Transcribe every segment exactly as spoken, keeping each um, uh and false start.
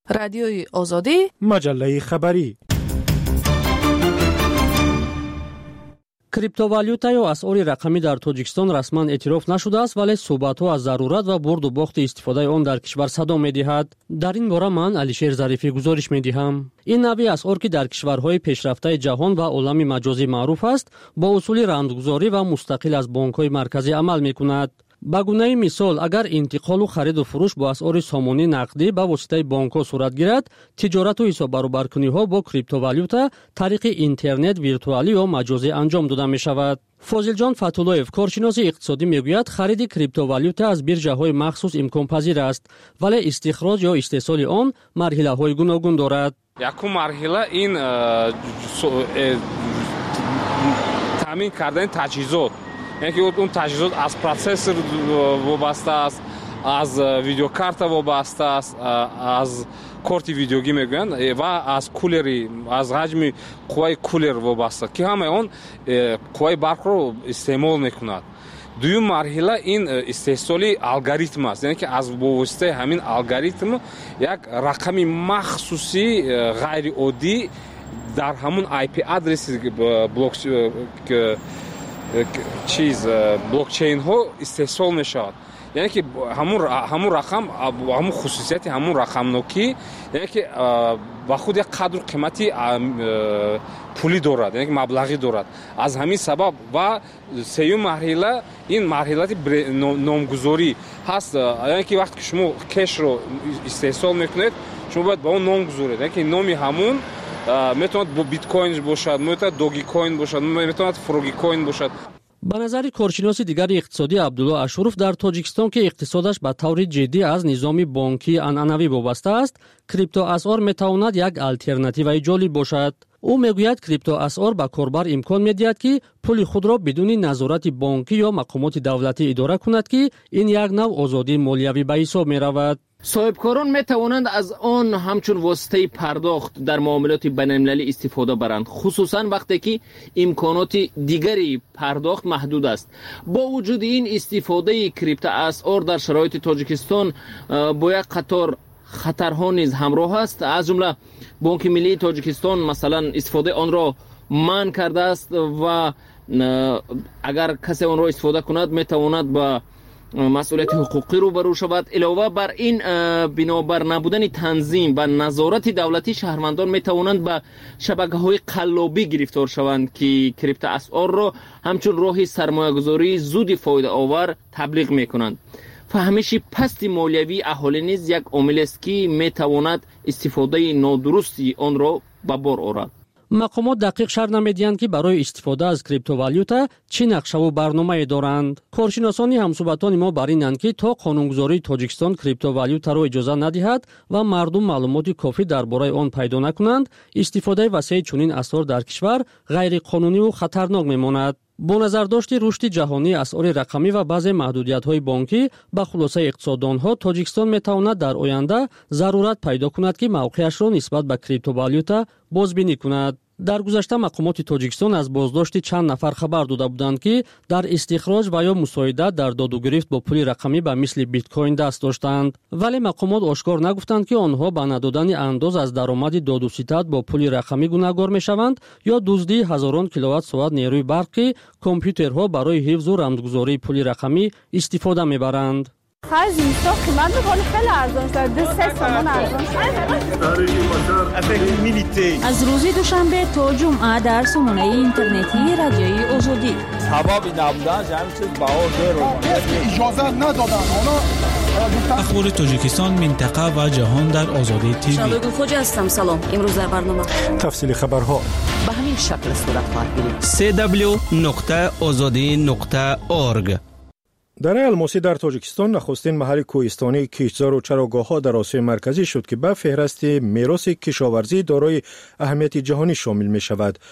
رادیوی آزادی، مجله خبری. криптовалюта ё асъори рақамӣ дар Тоҷикистон расман эътироф нашудааст, вале суҳбатҳо аз зарурат ва бурду бохти истифодаи он дар кишвар садо медиҳад. Дар ин бора ман Алишер Зарифӣ гузориш медиҳам. ин навъи асъор, ки дар кишварҳои пешрафтаи ҷаҳон ва олами маҷозӣ маъруф аст, бо усули рамзгузорӣ ва мустақил аз бонкҳои марказӣ амал мекунад. ба гунаи мисол, агар интиқолу хариду фурӯш бо асъори сомонӣ нақдӣ ба воситаи бонкҳо сурат гирад, тиҷорату ҳисоббаробаркуниҳо бо криптовалюта тариқи интернет виртуалӣ ё маҷозӣ анҷом дода мешавад. Фозилҷон Фатуллоев, коршиноси иқтисодӣ, мегӯяд хариди криптовалюта аз бирҷаҳои махсус имконпазир аст, вале истихроҷ ё истеҳсоли он марҳилаҳои гуногун дорад. Якум марҳила ин таъмин кардани таҷҳизот. یعنی که اون تجهیزات از پروسسور وابسته است، از ویدیوکارت وابسته است، از کارت ویدیوگی میگن و از کولری، از حجم قوای کولر وابسته که همه اون قوای برق رو استعمال میکند. دوم مرحله این استحصالی الگوریتم است، یعنی که از واسطه همین الگوریتم یک رقم مخصوصی غیر عادی در همون آی پی آدرس بلاک چیز بلاکچین ها استحصال میشود. یعنی که همون همون رقم همون خصوصیت همون رقم نوکی، یعنی که با خود یک قدر قیمتی پولی دارد، یعنی که مبلغی دارد. از همین سبب و سوم مرحله این مرحله نامگذاری هست. یعنی که وقتی که شما کش رو استحصال میکنید، شما باید با اون نام گذارید. یعنی که نامی همون میتواند با بیت کوین باشد، میتواند دوگی کوین باشد، میتواند فروگی کوین باشد. ба назари коршиноси дигари иқтисодӣ Абдулло Ашуров, дар Тоҷикистон ки иқтисодаш ба таври ҷиддӣ аз низоми бонкии анъанавӣ вобаста аст, криптоасъор метавонад як алтернативаи ҷолиб бошад. ӯ мегӯяд, криптоасъор ба корбар имкон медиҳад, ки пули худро бидуни назорати бонкӣ ё мақомоти давлатӣ идора кунад, ки ин як нав озодии молиявӣ ба ҳисоб меравад. صاحبکاران می توانند از آن همچون واسطه پرداخت در معاملات بین‌المللی استفاده برند، خصوصا وقتی که امکانات دیگری پرداخت محدود است. با وجود این، استفاده کریپتواسعار در شرایط تاجیکستان با یک قطار خطرها نیز همراه است. از جمله بانک ملی تاجیکستان مثلا استفاده آن را منع کرده است و اگر کسی آن را استفاده کند می تواند با مسئولیت حقوقی روبرو شود. علاوه بر این، بنابر نبودن تنظیم و نظارت دولتی، شهروندان می توانند به شبکه‌های قلابی گرفتار شوند که کریپتواسعار را همچون راه سرمایه‌گذاری زود فایده آور تبلیغ می کنند. فهمش پست مالیوی اهالی نیز یک عامل است که می تواند استفاده نادرستی آن را به بار آورد. мақомот дақиқ шарҳ намедиҳанд, ки барои истифода аз криптовалюта чӣ нақшаву барномае доранд. коршиносони ҳамсуҳбатони мо бар инанд, ки то қонунгузории Тоҷикистон криптовалютаро иҷоза надиҳад ва мардум маълумоти кофӣ дар бораи он пайдо накунанд, истифодаи васеъи чунин асъор дар кишвар ғайриқонуниву хатарнок мемонад. бо назардошти рушди ҷаҳонии асъори рақамӣ ва баъзе маҳдудиятҳои бонкӣ, ба хулосаи иқтисоддонҳо, Тоҷикистон метавонад дар оянда зарурат пайдо кунад, ки мавқеашро нисбат ба криптовалюта бозбинӣ кунад. дар гузашта мақомоти Тоҷикистон аз боздошти чанд нафар хабар дода буданд, ки дар истихроҷ ва ё мусоидат дар додугирифт бо пули рақамӣ ба мисли биткоин даст доштанд. вале мақомот ошкор нагуфтанд, ки онҳо ба надодани андоз аз даромади додуситат бо пули рақамӣ гунahгор мешаванд ё дуздии ҳазорон киловаттсоат нерӯи барқ, ки компютерҳо барои ҳифзу рамзгузории пули рақамӣ истифода мебаранд. خرج اینستا قیمت میکنه خیلی ارزان شده، دو سه تومان ارزان شده. از روز دوشنبه تا جمعه در سامانه اینترنتی رادیوی آزادی. سبب نبودن همین چیز بهار رو اجازه ندادن. اخبار تاجیکستان، منطقه و جهان در آزادی تیوی. شادو خوجا هستم. سلام. امروز در برنامه تفصیل خبرها به همین شکل صورت خواهد گرفت. سی دبلیو نقطه آزادی نقطه اورگ. дараи алмосӣ дар Тоҷикистон нахустин маҳалли кӯҳистонии кишзору чароғоҳҳо дар Осиёи марказӣ шуд, ки ба феҳристи мероси кишоварзӣ дорои аҳамияти ҷаҳонӣ шомил мешавад.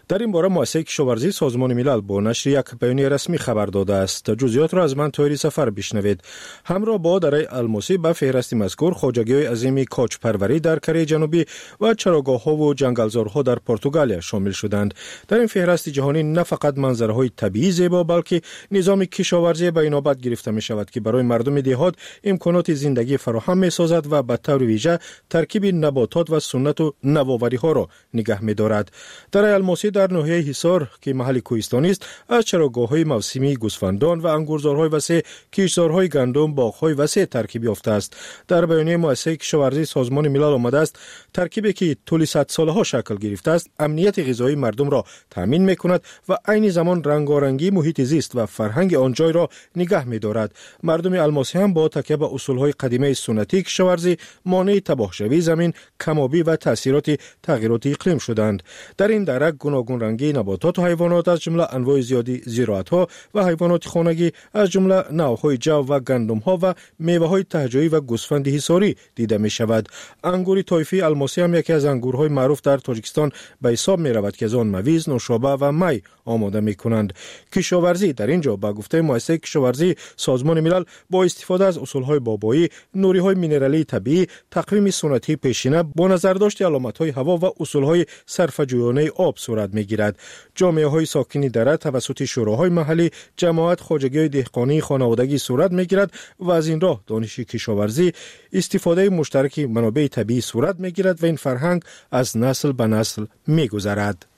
در این باره مؤسسه کشاورزی سازمان ملل با نشر یک بیانیه رسمی خبر داده است. جزئیات را از من طاهری سفر بشنوید. همراه با دره الماسی به فهرست مذکور خواجگی‌های عظیم کاج پروری در کره جنوبی و چراگاه‌ها و جنگلزارها در پرتغال شامل شدند. در این فهرست جهانی نه فقط منظره‌های طبیعی زیبا بلکه نظام کشاورزی به اینابت گرفته می شود که برای مردم دهات امکانات زندگی فراهم می سازد و به طور ویژه ترکیب نباتات و سنت و نوآوری ها را نگه می دارد. دره الماسی در ناحیه حصار که محل کوهستانی است، از چراگاه‌های موسمی گوسفندان و انگورزارهای وسیع، کشتزارهای گندم، باغ‌های وسیع ترکیب یافته است. در بیانیه مؤسسه کشاورزی سازمان ملل آمده است ترکیبی که طول صد سالها شکل گرفته است امنیت غذایی مردم را تامین می‌کند و عین زمان رنگارنگی محیط زیست و فرهنگ آن جای را نگه می‌دارد. مردم الماسی هم با تکیه به اصول‌های قدیمی سنتی کشاورزی مانع تباهشوی زمین، کم‌آبی و تأثیرات تغییرات اقلیم شدند. در این دره گوناگون رنگی نباتات و حیوانات از جمله انواع زیادی زراعت‌ها و حیوانات خانگی از جمله نوع‌های جو و گندم‌ها و میوه‌های تهجویی و گوسفند حصاری دیده می‌شود. انگور طایفی الماسی هم یکی از انگورهای معروف در تاجیکستان به حساب می‌رود که از آن مویز، نوشابه و می آماده می‌کنند. کشاورزی در اینجا به گفته مؤسسه کشاورزی سازمان ملل با استفاده از اصول‌های بابایی، نوری‌های مینرالی طبیعی، تقویم سنتی پیشینه با نظرداشت علامت‌های هوا و اصول‌های صرفه‌جویانه آب صورت می‌گیرد. جامعه‌های ساکنی دره توسط شوراهای محلی، جماعت خواجگی‌های دهقانی خانوادگی صورت می‌گیرد و از این راه دانش کشاورزی، استفاده مشترک منابع طبیعی صورت می‌گیرد و این فرهنگ از نسل به نسل می‌گذرد.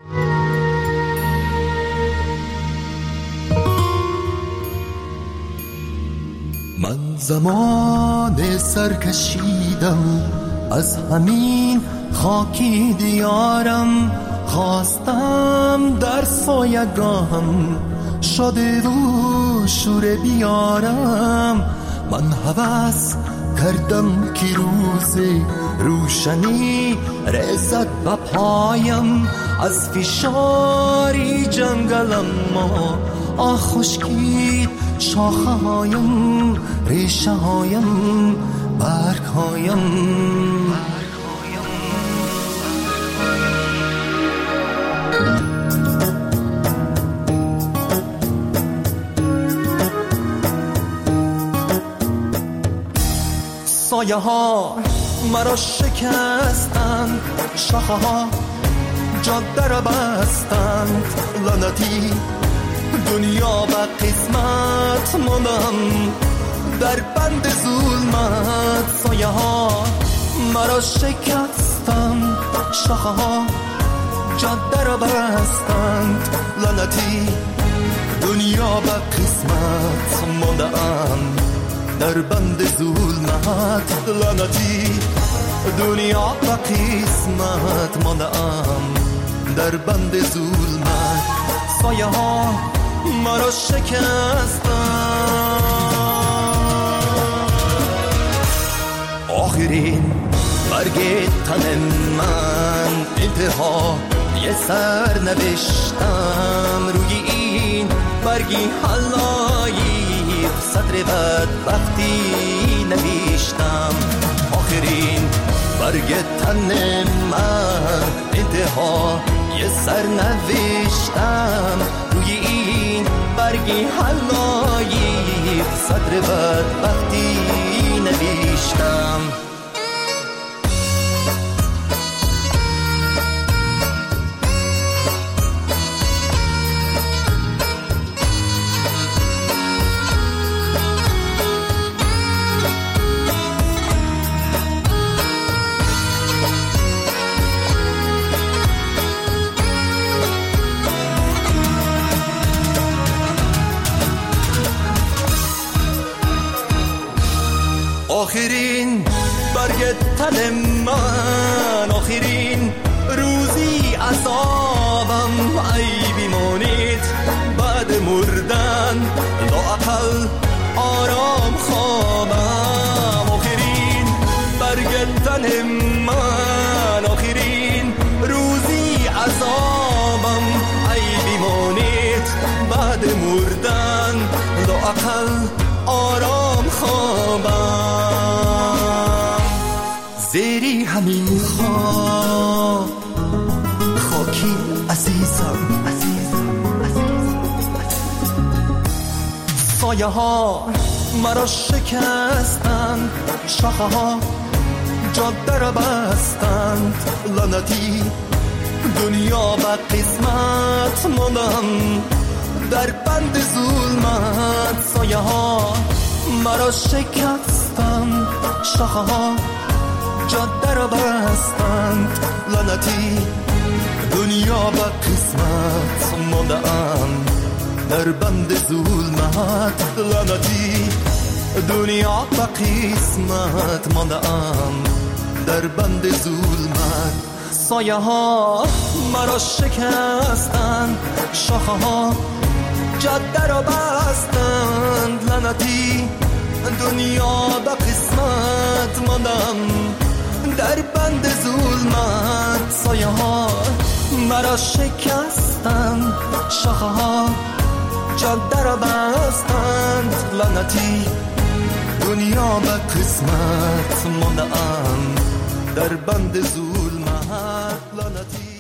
من زمان سرکشیدم از همین خاکی دیارم، خواستم در سایگاهم شده و شور بیارم. من هوس کردم که روز روشنی رسد به پایم، از فشاری جنگلم ما آه خشکید شاخه هایم، ریشه هایم، برگ هایم. سایه ها مرا شکستند، شاخه ها جاده را بستند، لعنتی دنیا به قسمت ماندم در بند ظلمت. سایه ها مرا شکستند، شاخه ها جاده را بستند، لعنتی دنیا به قسمت ماندم در بند ظلمت. لعنتی دنیا به قسمت ماندم در بند ظلمت. سایه ها مرا شکستند. آخرین برگ تن من انتها یه سر نوشتم، روی این برگی حلایی سطر بد وقتی نوشتم. آخرین برگ تن من انتها یه سر نوشتم، روی این برگی حلایی سطر بد وقتی نوشتم. آخرین برگ تن من، آخرین روزی عذابم، ای بیمانید بعد مردن لااقل آرام خوابم. آخرین برگ تن من، آخرین روزی عذابم، ای بیمانید بعد مردن لااقل آرام خوابم. زیری همین خواب خاکی از عزیزم. سایه ها مرا شکستند، شاخه ها جاده را بستند، لعنتی دنیا و قسمت ماندم در بند ظلمت. سایه ها مرا شکستند، شاخه ها جاده را بستند، لعنتی دنیا و قسمت ماندم در بند ظلمت. لعنتی دنیا و قسمت ماندم در بند ظلمت. سایه ها مرا شکستند، شاخه ها جاده را بستند، لعنتی دنیا و قسمت ماندم در بند ظلمت. سایه ها مرا شکستند، شاخه ها جاده را بستند، لعنتی دنیا و قسمت ماندم در بند ظلمت. لعنتی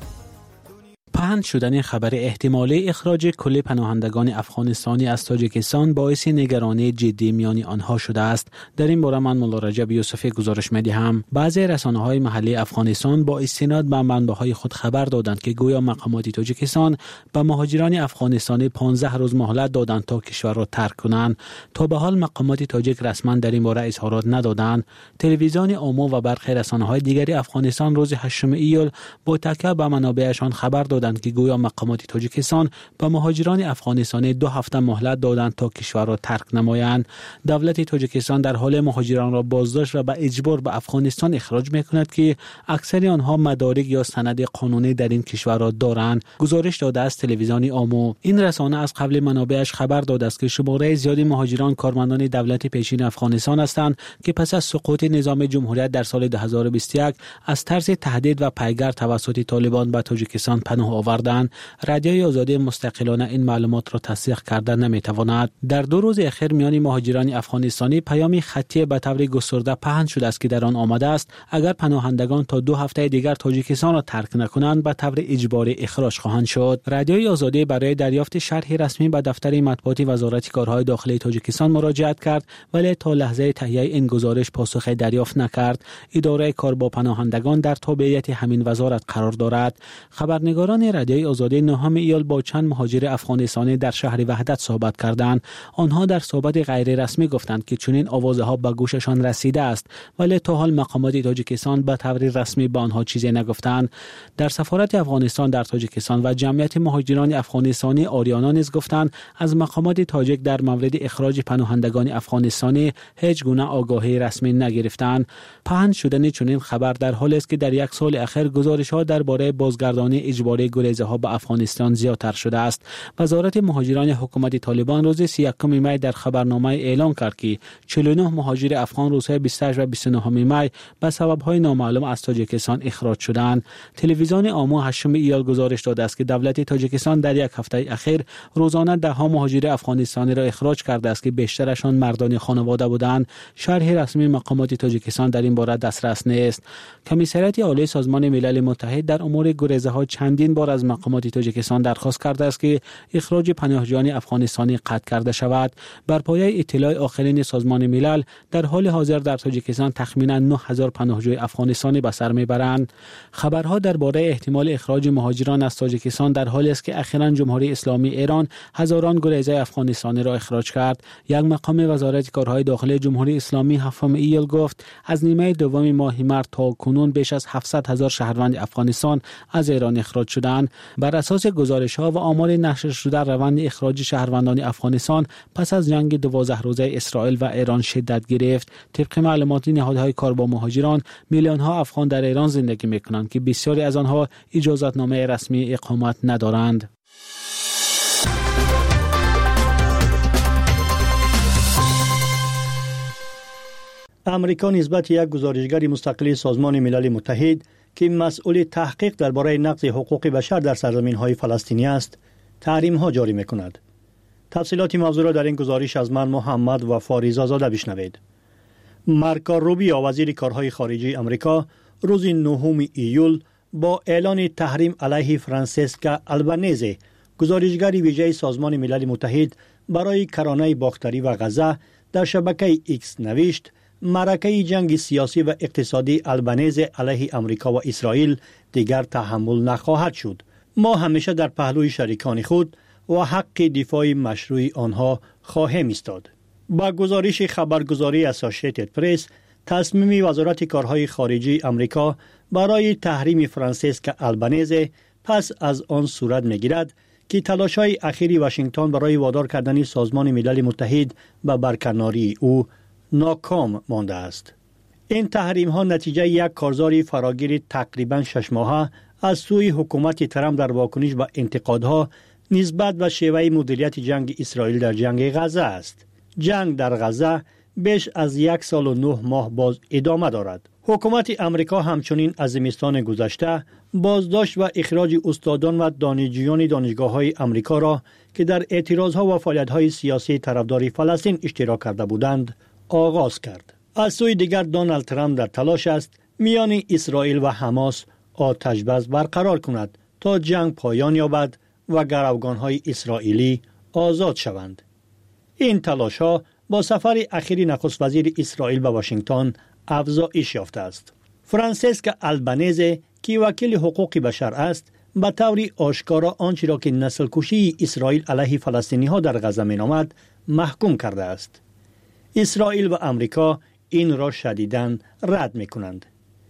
پهن شدن خبر احتمالی اخراج کل پناهندگان افغانستانی از تاجیکستان باعث نگرانی جدی میان آنها شده است. در این باره من مولا رجب یوسفی گزارش می‌دهم. بعضی رسانه‌های محلی افغانستان با استناد به منبع‌های خود خبر دادند که گویا مقامات تاجیکستان به مهاجران افغانستانی پانزده روز مهلت دادند تا کشور را ترک کنند. تا به حال مقامات تاجیک رسما در این باره اظهارات ندادند. تلویزیون عموم و برخی رسانه‌های دیگری افغانستان روز هشتم ایول با تکیه به منابعشان خبر دادند که گویا مقامات تاجیکستان به مهاجران افغانستانی دو هفته مهلت دادند تا کشور را ترک نمایند. دولت تاجیکستان در حال مهاجران را بازداشت و به اجبار به افغانستان اخراج می‌کند که اکثر آنها مدارک یا سند قانونی در این کشور را دارند. گزارش داده است تلویزیون عموم. این رسانه از قبل منابعش خبر داده است که شماره زیادی مهاجران کارمندان دولت پیشین افغانستان هستند که پس از سقوط نظام جمهوریت در سال دو هزار و بیست و یک از طرز تهدید و پیگر توسط طالبان به تاجیکستان پناه آوردند. رادیوی آزادی مستقلانه این معلومات را تصدیق کرده نمیتواند. در دو روز اخیر میان مهاجران افغانستانی پیامی خطی به طور گسترده پهن شده است که در آن آمده است اگر پناهندگان تا دو هفته دیگر تاجیکستان را ترک نکنند به طور اجباری اخراج خواهند شد. رادیوی آزادی برای دریافت شرح رسمی به دفتر مطبوعاتی وزارت کارهای داخلی تاجیکستان مراجعت کرد ولی تا لحظه تهیه این گزارش پاسخی دریافت نکرد. اداره کار با پناهندگان در تابعیت همین وزارت قرار دارد. خبرنگاران رادیوی آزادی نهم ایول با چند مهاجر افغانستانی در شهر وحدت صحبت کردند. آنها در صحبت غیر رسمی گفتند که چنین آوازها به گوششان رسیده است ولی تا حال مقامات تاجیکستان به طور رسمی به آنها چیزی نگفتند. در سفارت افغانستان در تاجیکستان و جمعیت مهاجران افغانستانی آریانا نیز گفتند از مقامات تاجیک در مورد اخراج پناهندگان افغانستانی هیچ گونه آگاهی رسمی نگرفتند. پهن شدن چنین خبر در حالی است که در یک سال اخیر گزارش‌ها درباره بازگردانی اجباری گریزه‌ها به افغانستان زیادتر شده است. وزارت مهاجران حکومت طالبان روز سی و یکم می در خبرنامه اعلام کرد که چهل و نه مهاجر افغان روزهای بیست و هشت و بیست و نه می به سبب‌های نامعلوم از تاجیکستان اخراج شدند. تلویزیون عموم هشتم ایول گزارش داده است که دولت تاجیکستان در یک هفته اخیر روزانه ده ها مهاجر افغانستانی را اخراج کرده است که بیشترشان مردان خانواده بودند. شرح رسمی مقامات تاجیکستان در این باره دسترس نیست. کمیسریت عالی سازمان ملل متحد در امور گریزه‌ها چندین بار از مقامات تاجیکستان درخواست کرده است که اخراج پناهجویان افغانستانی قطع کرده شود. بر پایه اطلاع آخرین سازمان ملل در حال حاضر در تاجیکستان تخمینا نه هزار پناهجوی افغانستانی به سر میبرند. خبرها درباره احتمال اخراج مهاجران از تاجیکستان در حالی است که اخیراً جمهوری اسلامی ایران هزاران گریزه افغانستانی را اخراج کرد. یک مقام وزارت کارهای داخلی جمهوری اسلامی هفتم ایول گفت از نیمه دوم ماه مارس تا کنون بیش از هفتصد هزار شهروند افغانستان از ایران اخراج شدند. بر اساس گزارش‌ها و آمار نشر شده روند اخراج شهروندان افغانستان پس از جنگ دوازده روزه اسرائیل و ایران شدت گرفت. طبق معلومات نهادهای کار با مهاجران میلیون‌ها افغان در ایران زندگی می‌کنند که بسیاری از آنها اجازه‌نامه رسمی اقامت ندارند. امریکا نسبت یک گزارشگر مستقل سازمان ملل متحد که مسئول تحقیق درباره نقض حقوق بشر در سرزمین‌های فلسطینی است، تحریم‌ها جاری می‌کند. تفصیلات موضوع را در این گزارش از من محمد و فاریزا زاده بشنوید. مارکو روبیو وزیر کارهای خارجه آمریکا روز نهم ایول با اعلان تحریم علیه فرانسیسکا آلبانیزی، گزارشگر ویژه سازمان ملل متحد برای کرانه باختری و غزه، در شبکه ایکس نوشت: معرکه جنگ سیاسی و اقتصادی آلبانیزی علیه امریکا و اسرائیل دیگر تحمل نخواهد شد. ما همیشه در پهلوی شریکان خود و حق دفاع مشروع آنها خواهیم ایستاد. با گزارش خبرگزاری اسوسییتد پرس، تصمیم وزارت کارهای خارجی امریکا برای تحریم فرانسیسکا آلبانیزی پس از آن صورت می‌گیرد که تلاش‌های اخیر واشنگتن برای وادار کردن سازمان ملل متحد به برکناری او ناکام مانده است. این تحریم ها نتیجه یک کارزار فراگیر تقریباً شش ماهه از سوی حکومت ترامپ در واکنش به انتقادها نسبت به شیوه مدیریت جنگ اسرائیل در جنگ غزه است. جنگ در غزه بیش از یک سال و نه ماه باز ادامه دارد. حکومت امریکا همچنین از زمستان گذشته بازداشت و اخراج استادان و دانشجویان دانشگاه‌های امریکا را که در اعتراضها و فعالیت‌های سیاسی طرفدار فلسطین اشتراک کرده بودند آغاز کرد. از سوی دیگر دونالد ترامپ در تلاش است میان اسرائیل و حماس آتش بس برقرار کند تا جنگ پایان یابد و گروگان‌های اسرائیلی آزاد شوند. این تلاش‌ها با سفر اخیر نخست وزیر اسرائیل به واشنگتن افزایش یافته است. فرانسیسکا آلبانیزی که وکیل حقوق بشر است، به طور آشکارا آنچه را که نسل کشی اسرائیل علیه فلسطینی ها در غزه می نامد محکوم کرده است. اسرائیل و امریکا این را شدیداً رد می کنند.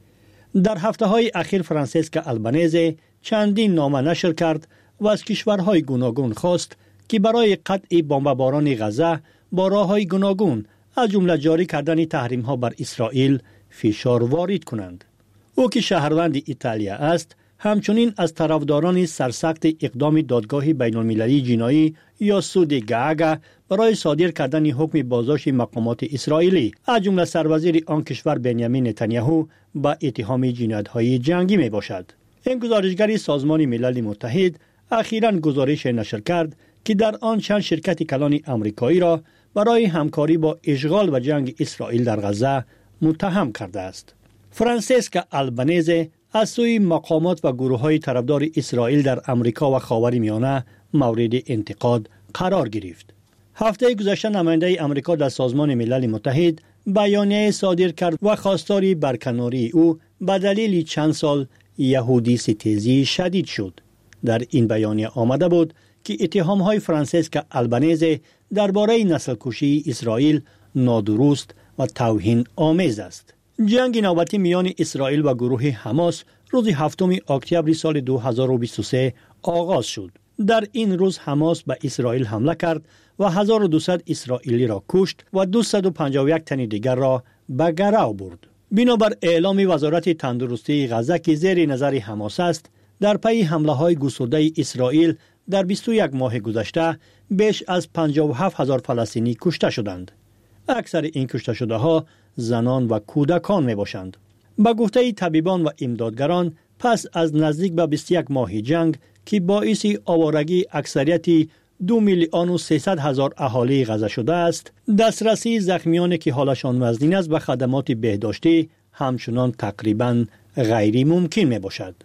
در هفته های اخیر فرانسیسکا آلبانیزی چندین نامه نشر کرد و از کشورهای گوناگون خواست که برای قطع بمباران غزه با راه‌های گوناگون از جمله جاری کردن تحریم ها بر اسرائیل فشار وارد کنند. او که شهروند ایتالیا است، همچنین از طرفداران سرسخت اقدام دادگاه بین المللی جنایی یا سود گاگا برای صادر کردن حکم بازداشت مقامات اسرائیلی از جمله سروزیر آن کشور بنیامین نتانیاهو با اتهام جنایت‌های جنگی می باشد. این گزارشگر سازمان ملل متحد اخیراً گزارش نشر کرد که در آن چند شرکت کلان آمریکایی را برای همکاری با اشغال و جنگ اسرائیل در غزه متهم کرده است. فرانسیسکا آلبانیزی از سوی مقامات و گروه‌های طرفدار اسرائیل در امریکا و خاورمیانه مورد انتقاد قرار گرفت. هفته گذشته نماینده امریکا در سازمان ملل متحد بیانیه صادر کرد و خواستار برکناری او به دلیل چند سال یهودی ستیزی شدید شد. در این بیانیه آمده بود که اتهام‌های فرانسیسکا آلبانیزی درباره نسل کشی اسرائیل نادرست و توهین آمیز است. جنگ نوبتی میان اسرائیل و گروه حماس روز هفتم اکتبر سال دو هزار و بیست و سه آغاز شد. در این روز حماس به اسرائیل حمله کرد و هزار و دویست اسرائیلی را کشت و دویست و پنجاه و یک تن دیگر را به گرو برد. بنابر اعلام وزارت تندرستی غزه که زیر نظر حماس است، در پی حمله های گسترده اسرائیل در بیست و یک ماه گذشته بیش از پنجاه و هفت هزار فلسطینی کشته شدند. اکثر این کشته شده ها زنان و کودکان می باشند. با گفته طبیبان و امدادگران، پس از نزدیک به بیست و یک ماه جنگ که باعث آوارگی اکثریت دو میلیون و سیصد هزار اهالی غزه شده است، دسترسی زخمیانی که حالشان وزنین است به خدمات بهداشتی همچنان تقریباً غیر ممکن می باشد.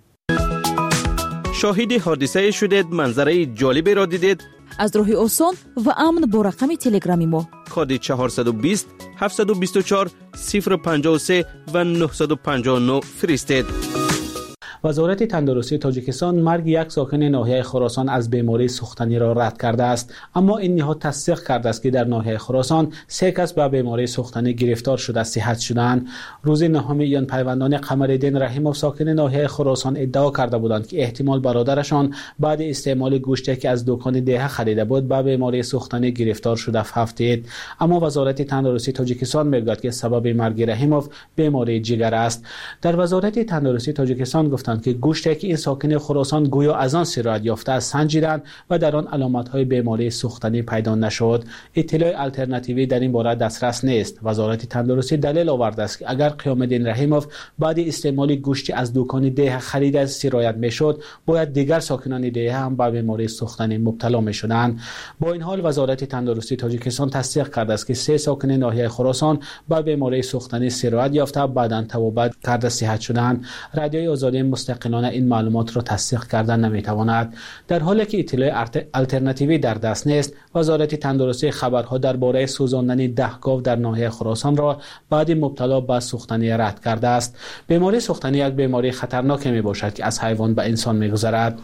شاهد حادثه شدید، منظره جالبی را دیدید؟ از راه آسان و امن با رقم تلگرامی ما کد چهارصد و بیست هفتصد و بیست و چهار صفر پنجاه و سه و نهصد و پنجاه و نه فرستید. وزارت تندرستی تاجیکستان مرگ یک ساکن ناحیه خراسان از بیماری سوختنی را رد کرده است، اما این نهاد تصدیق کرده است که در ناحیه خراسان سه کس به بیماری سوختنی گرفتار شده صحت شدند. روز نهم ژوئن پیوندان قمرالدین رحیموف ساکن ناحیه خراسان ادعا کرده بودند که احتمال برادرشان بعد استعمال گوشتی که از دکان دیه خریده بود به بیماری سوختنی گرفتار شده هفتید. اما وزارت تندرستی تاجیکستان میگوید که سبب مرگ رحیموف بیماری جگر است. در وزارت تندرستی تاجیکستان گفتند که گوشتی که این ساکن خراسان گویا از آن سرایت یافته است سنجیدند و در آن علامت‌های بیماری سوختنی پیدا نشد. اطلاع الटरनेटिव्ی در این باره دسترس نیست. وزارت تندرستی دلیل آورده است که اگر قیام الدین رحیموف بعد استعمال گوشتی از دکان دیه خریده سرایت میشد، باید دیگر ساکنان دیه هم به بیماری سوختنی مبتلا میشدند. با این حال وزارت تندرستی تاجیکستان تصدیق کرده است که سه ساکن ناحیه خراسان به بیماری سوختنی سرایت یافته بعداً توبه کرده صحت شدند. رادیوی آزادی مستقلانه این معلومات را تصدیق کردن نمیتواند. در حالی که اطلاع الترناتیوی در دست نیست، وزارت تندرستی خبرها درباره سوزاندن ده گاو در ناحیه خراسان را بعد مبتلا به سوختنی رد کرده است. بیماری سوختنی یک بیماری خطرناک می باشد که از حیوان به انسان می گذرد.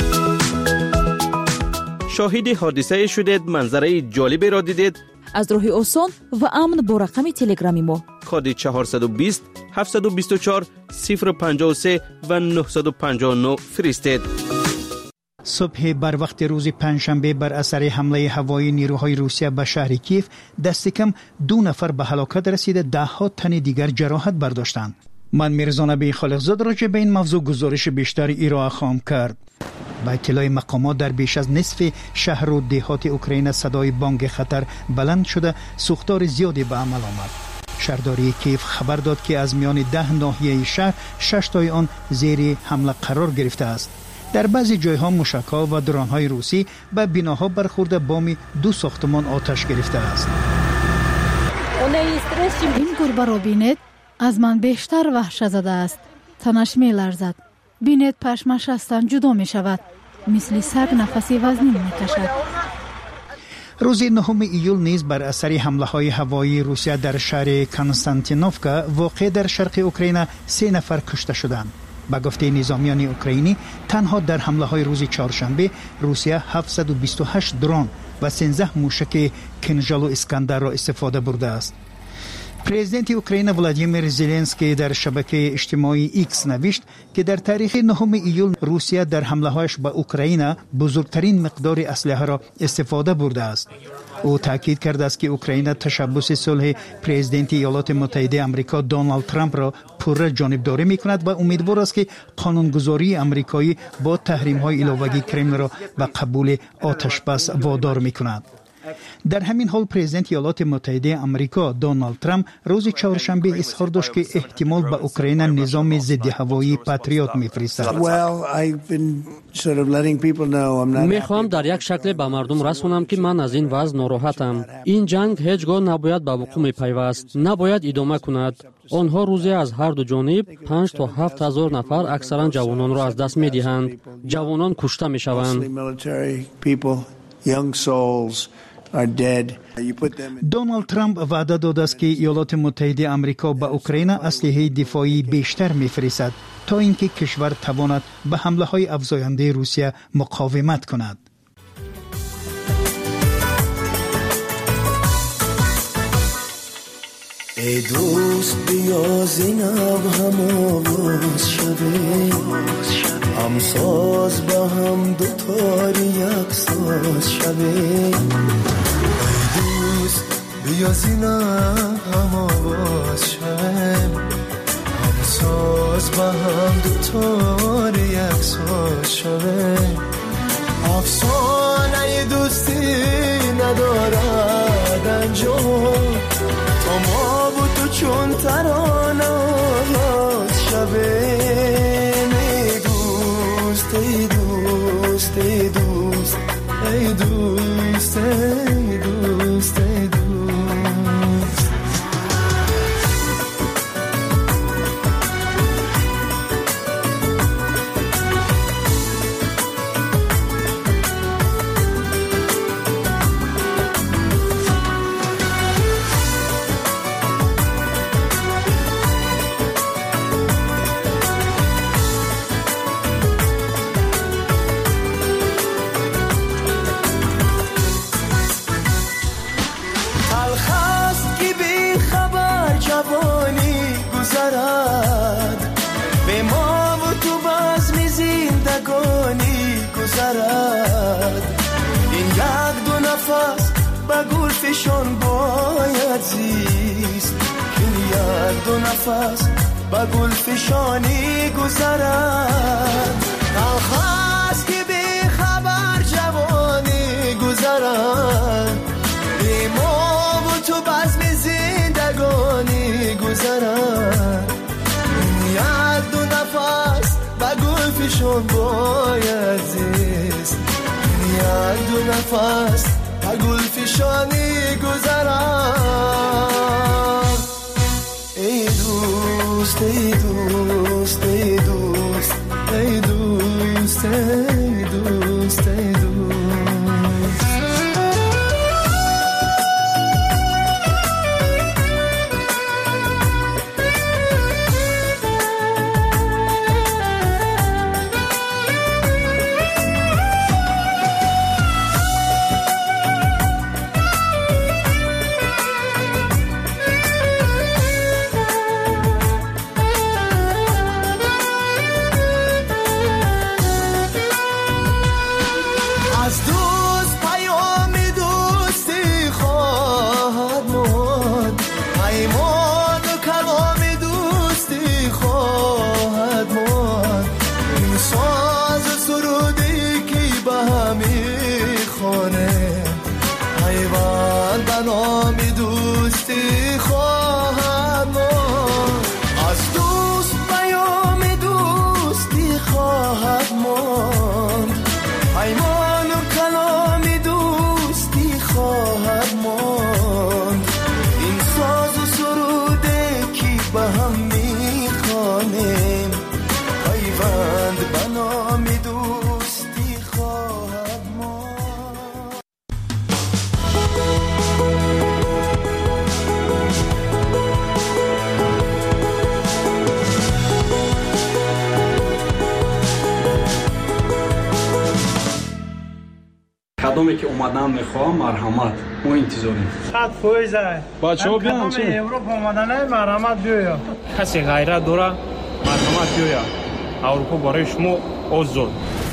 شاهد حادثه شدید، منظره جالبی را دیدید؟ از راه آسان و امن با رقم تلگرامی ما کد چهارصد و بیست هفتصد و بیست و چهار صفر پنجاه و سه و نهصد و پنجاه و نه فرستید. صبح بر وقت روز پنجشنبه بر اثر حمله هوایی نیروهای روسیه به شهر کیف دست کم دو نفر به هلاکت رسیده، ده ها تن دیگر جراحت برداشتند. من میرزا نبی خالقزاد راجع به این موضوع گزارش بیشتری ارائه خواهم کرد. با اطلاع مقامات در بیش از نصف شهر و دهات اوکراین صدای بانگ خطر بلند شده، سوختار زیادی به عمل آمد. شهرداری کیف خبر داد که از میان ده ناحیه شهر شش تای آن زیر حمله قرار گرفته است. در بعضی جایها موشک‌ها و درون‌های روسی به بناها برخورده، بام دو ساختمان آتش گرفته است. این گربه را بینید، از من بیشتر وحشت زده است. تنش می لرزد. بینید پشمش از تن جدا می شود. مثل سگ نفسی وزنی می کشد. روز نهم ایول نیز بر اثر حمله های هوایی روسیه در شهر کنستانتینوفکا واقع در شرق اوکراین سه نفر کشته شدند. با گفته نظامیان اوکراینی، تنها در حمله های روز چهارشنبه روسیه هفتصد و بیست و هشت درون و سیزده موشک کنژال و اسکندر را استفاده برده است. پرزیدنت اوکراین ولادیمیر زلنسکی در شبکه اجتماعی ایکس نوشت که در تاریخ نهم ایول روسیه در حمله هایش به اوکراین بزرگترین مقدار اسلحه را استفاده برده است. او تاکید کرده است که اوکراین تشبث صلح پرزیدنت ایالات متحده آمریکا دونالد ترامپ را پرره جانبداری می‌کند و امیدوار است که قانونگذاری آمریکایی با تحریم‌های علاوه‌ای کرملین را به قبول آتشبس وادار می‌کند. در همین حال پرزیدنت ایالات متحده آمریکا دونالد ترامپ روز چهارشنبه اظهار داشت که احتمال به اوکراین نظام ضد هوایی پاتریوت می‌فرستد. میخوام در یک شکل به مردم رسونم که من از این وضع ناراحتم. این جنگ هیچگاه نباید به وقوع میپیوست، نباید ادامه کند. آنها روزی از هر دو جانب پنج تا هفت هزار نفر اکثرا جوانان را از دست میدهند. جوانان کشته میشوند. دونالد ترامپ وعده داده است که ایالات متحده آمریکا به اوکراین اسلحه دفاعی بیشتر می‌فرستد تا اینکه کشور تواند به حمله های افزاینده روسیه مقاومت کند. ای دوست بیا زینب هم آواز شده، هم ساز با هم دوتاری یک ساز شده. ای دوست بیا زینب هم آواز شده، هم ساز با هم دوتاری یک ساز شده. افسانه دوستی ندارد انجام، تو ما و تو چون ترانه آواز شده. ای دوست ای دوست ای دوست ای دوست ای دوست ای دوست. به ما و تو بزم زندگانی گذرد. این یک دو نفس به گل فشان باید زیست، این یک دو نفس به گل فشانی گذرد. آخاست که بی خبر جوانی گذرد، به ما و تو بزم زندگانی گذرد. یک دو نفس به گل فشان باید زیست، یک دو نفس به گل فشانی گذرد. ای دوست ای دوست ای دوست مقامی که اومدن میخوام مرحمت ما انتظاریم. خط پویزه بچه‌ها بیان چه اروپا اومدن مرحمت بیایا. کسی غیرت داره مرحمت بیایا. اروپا برای شما آزاد.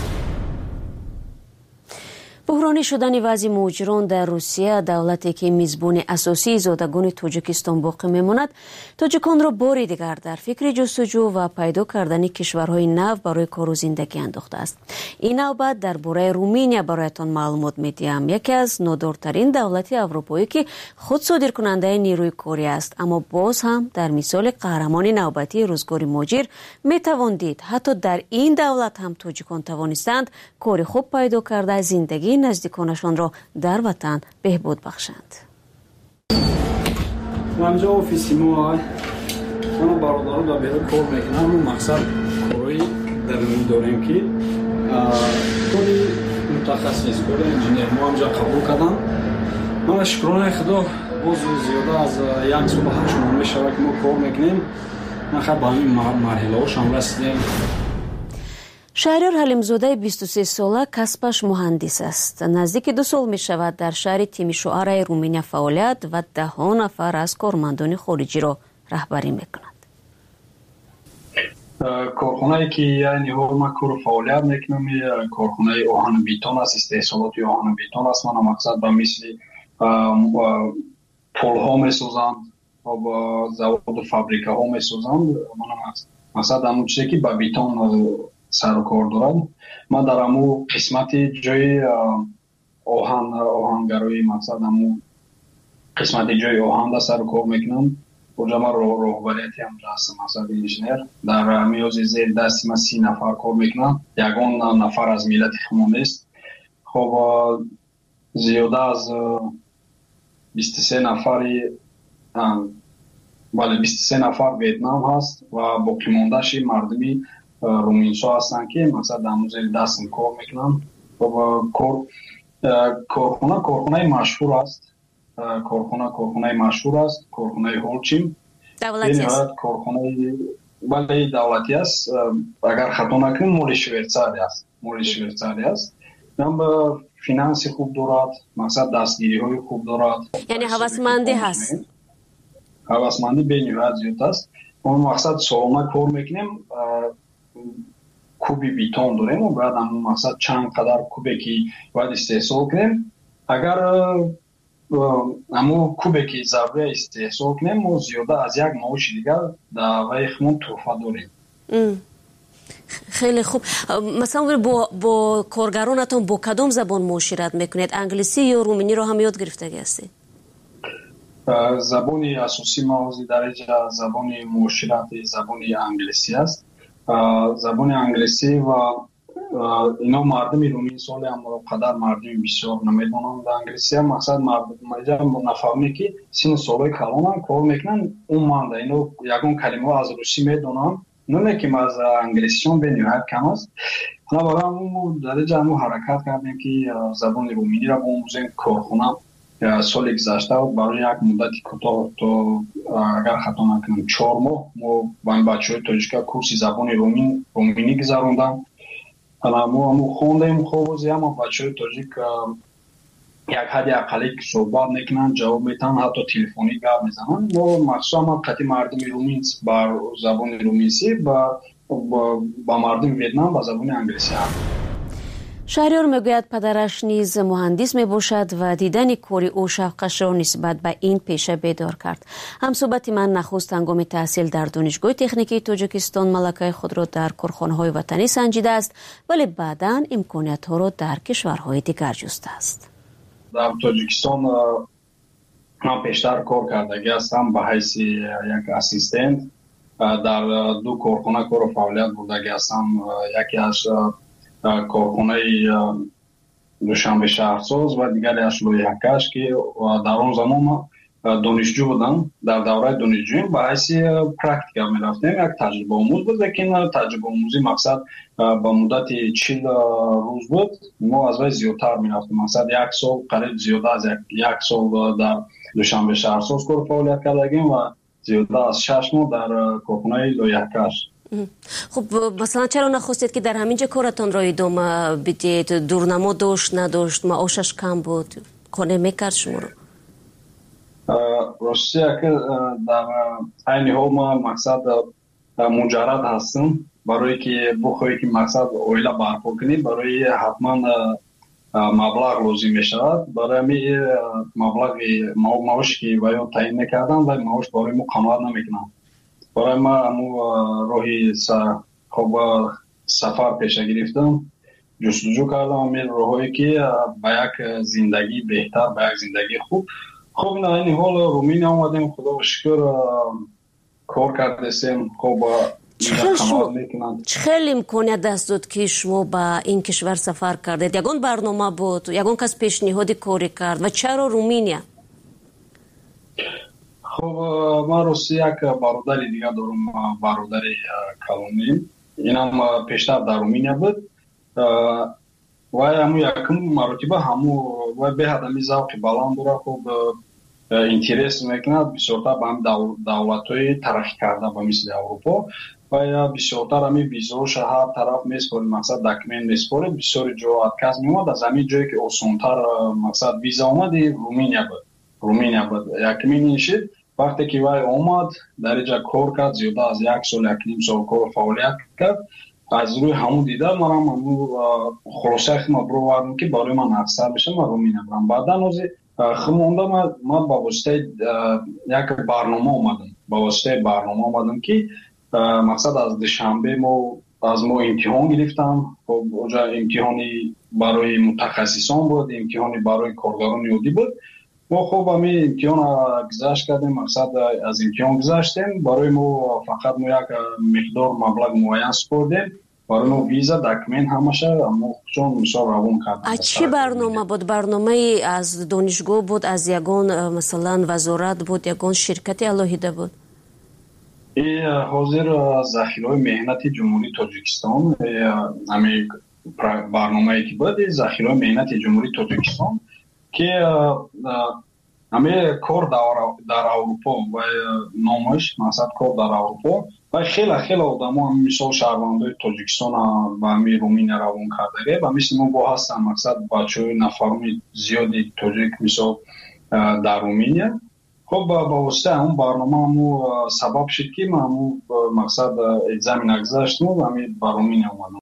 بحرانی شدن وضع مهاجران در روسیه، دولتی که میزبان اساسی زادگان تاجیکستان باقی میماند، تاجیکان را باری دیگر در فکر جستجو و پیدا کردن کشورهای نو برای کار و زندگی انداخته است. این نوبت درباره رومینیا برایتان معلومات میدیم. یکی از نادارترین دولت اروپایی که خود صادر کننده نیروی کاری است، اما باز هم در مثال قهرمان نوبتی روزگار مهاجر میتوان دید حتی در این دولت هم تاجیکان توانستند کار خوب پیدا کرده زندگی نزدیکانشان را در وطن بهبود بخشند. منجا آفیسی ما من برادران در بیرون کار میکنم و مقصد کاری در این داریم که کاری متخصص کاری انجینیر ما همجا قبول کردم. من شکرانه خدا باز زیاده از یک سال هشت ماه میشود که ما کار میکنیم. من خیلی با همین مرحله هاش هم رسیدیم. شهریار حلیمزاده بیست و سه ساله کسبش مهندس است. نزدیک دو سال می شود در شهر تیمیشواره رومینیا فعالیت و ده ها نفر از کارمندان خارجی را رهبری می کند. کارخانه‌ای که یعنی ما کار فعالیت میکنم کارخانه آهن بیتون است، استحصالات آهن بیتون است. من مقصد به مثل پل ها میسازند و با زواد و فابریکه ها میسازند. من مقصد همون چیزی که با بیتون سر و کار دارد. من در همو قسمت جای آهن آهنگرایی مقصد همو قسمت جای آهن در سر و کار میکنم. اونجا من رهبریتی هم هستم مقصد انجینیر. در میازی زیر دستی من سی نفر کار میکنم. یگان نفر از ملت خمام است. خب زیاده از بیست و سه نفری بله بیست و سه نفر ویتنام هست و باقی موندهش مردمی رومینسا هستن که مثلا در موزه دستم کار میکنم. و کارخونه کارخونه مشهور است. کارخونه کارخونه مشهور است. کارخونه هولچیم دولتی است. کارخونه ولی دولتی است. اگر خطا نکنم مال شویتزاری است. مال شویتزاری است. هم فینانس خوب دارد. مثلا دستگیری های خوب دارد. یعنی هوسمندی هست. هوسمندی به نیروی زیاد است. ما مقصد سالانه کار میکنیم. کوبی بیتون داریم و باید همون مقصد چند قدر کوبی که باید استحصال کنیم. اگر همون کوبی که ضربه استحصال کنیم و زیاده از یک معاش دیگر در ویخمون توفه داریم. خیلی خوب. مثلا با, با کارگرانتون با کدام زبان معاشرت میکنید؟ انگلیسی یا رومینی رو هم یاد گرفته هستید؟ زبان اساسی ما از درجه زبان معاشرت زبان انگلیسی است. زبان انگلیسی و اینا مردمی رومین سال هم قدر مردمی بسیار نمیدونن در انگلیسی هم مقصد مردم نفهمی که سین سالای کلان کار میکنن اون مانده اینا یکون کلمه از روسی میدونن نونه که از انگلیسیشون به نهایت کم است. حالا برای همون درجه همون حرکت کردیم که زبان رومینی را باموزیم. کارخونه سال گذشته برای یک مدت کوتاه تو اگر خطا نکنم چهار ماه ما با این بچه‌های تاجیک کورس زبان رومین رومینی گذروندم. حالا ما هم خوندیم خوبی اما بچه‌های تاجیک یک حد اقلی که صحبت میکنن جواب میتن حتی تلفنی گپ میزنن. ما مخصوصا ما قطعی مردم رومین بر زبان رومینسی با با مردم ویتنام با زبان انگلیسی هم. شهریار میگوید پدرش نیز مهندس می باشد و دیدن کاری او شوقش را نسبت به این پیشه بیدار کرد. همصحبت من نخست هنگام تحصیل در دانشگاه تکنیکی تاجیکستان ملکه خود را در کارخانه‌های وطنی سنجیده است ولی بعداً امکانیت‌ها را در کشورهای دیگر جسته است. در تاجیکستان من پیشتر کار کردگی هستم به حیث یک اسیستنت در دو کارخانه کار و فعالیت بردگی هستم. یکی از کارخانه دوشنبه شهرساز و دیگری از لویحکش که در اون زمان ما دانشجو بودم. در دوره دانشجویی به حیث پرکتیکا می رفتیم. یک تجربه آموز بود لیکن تجربه آموزی مقصد با مدت چهل روز بود. ما از وی زیادتر می رفتیم. مقصد یک سال قریب زیاده از یک سال در دوشنبه شهرساز کار فعالیت کردیم و زیاده از شش ماه در کارخانه لویحکش. خب مثلا چرا نخواستید که در همینجا کارتان را ادامه بدید؟ دورنما داشت نداشت؟ معاشش کم بود؟ خانه میکرد شما رو؟ روسیه که در این حال ما مقصد مجرد هستم برای که بخواهی که مقصد اویلا برپا کنید برای حتما مبلغ لازم می شود. برای می مبلغ معاش که باید تعیین میکردن و معاش برای ما قناعت نمیکنم. برای ما امو راهی خوب سفر پیش گرفتم، جستجو کردم امی راهی که با یک زندگی بهتر، با یک زندگی خوب. خب این این حال رومینیا آمدیم، خدا و شکر کار کردیم. خب چه خیلی امکانیت دست داد که شما با این کشور سفر کردید؟ یگان برنامه بود؟ یگان کس پیشنهاد کاری کرد؟ و چرا رومینیا؟ خب ما روسیه یک برادری دیگه دارم، برادر کلونی، این هم پیشتر در رومینیا بود و همو یکم مرتبه همو و به هدمی ذوق بلند داره. خب اینترس میکند بسیارتر به هم دولت‌های ترقی کرده به مثل اروپا و یا بسیارتر همی ویزاش هر طرف میسپارید، مقصد دکمنت میسپارید، بسیار جا اتکاز میومد. از همین جایی که آسانتر مقصد ویزا آمد رومینیا بود. رومینیا بود یکمی نشید. وقتی که وای آمد در اینجا کار کرد، زیاده از یک سال یک نیم سال کار فعالیت کرد. از روی همون دیدم من هم خلاصه خیلی بروردم که برای من افسر بشم و رومینیا برم. بعدا از خمونده من ما با واسطه یک برنامه اومدم با واسطه برنامه اومدم که مقصد از دوشنبه ما از ما امتحان گرفتم. خب اونجا امتحانی برای متخصصان بود، امتحانی برای کارگران یادی بود. ما خب همین امتحان گذشت کردیم، مقصد از امتحان گذشتیم. برای ما فقط ما یک مقدار مبلغ معین سپردیم، برای ما ویزا دکمنت همشه ما چون مثال روان کردیم. چه برنامه بود؟ برنامه از دانشگاه بود، از یگان مثلا وزارت بود، یگان شرکت الهیده بود؟ این حاضر ذخیره مهنت جمهوری تاجیکستان، همین برنامه که بود ذخیره مهنت جمهوری تاجیکستان که همه کار در اروپا و نامش مقصد کار در اروپا و خیلی خیلی آدم ها مثال شهروندای تاجیکستان و همین رومینیا روان کرده و مثل ما با هستن مقصد بچه های نفرمی زیادی تاجیک مثال در رومینیا. خب با واسطه اون برنامه همو سبب شد که ما همو مقصد اگزامی نگذاشتم و همین با رومینیا اومدم.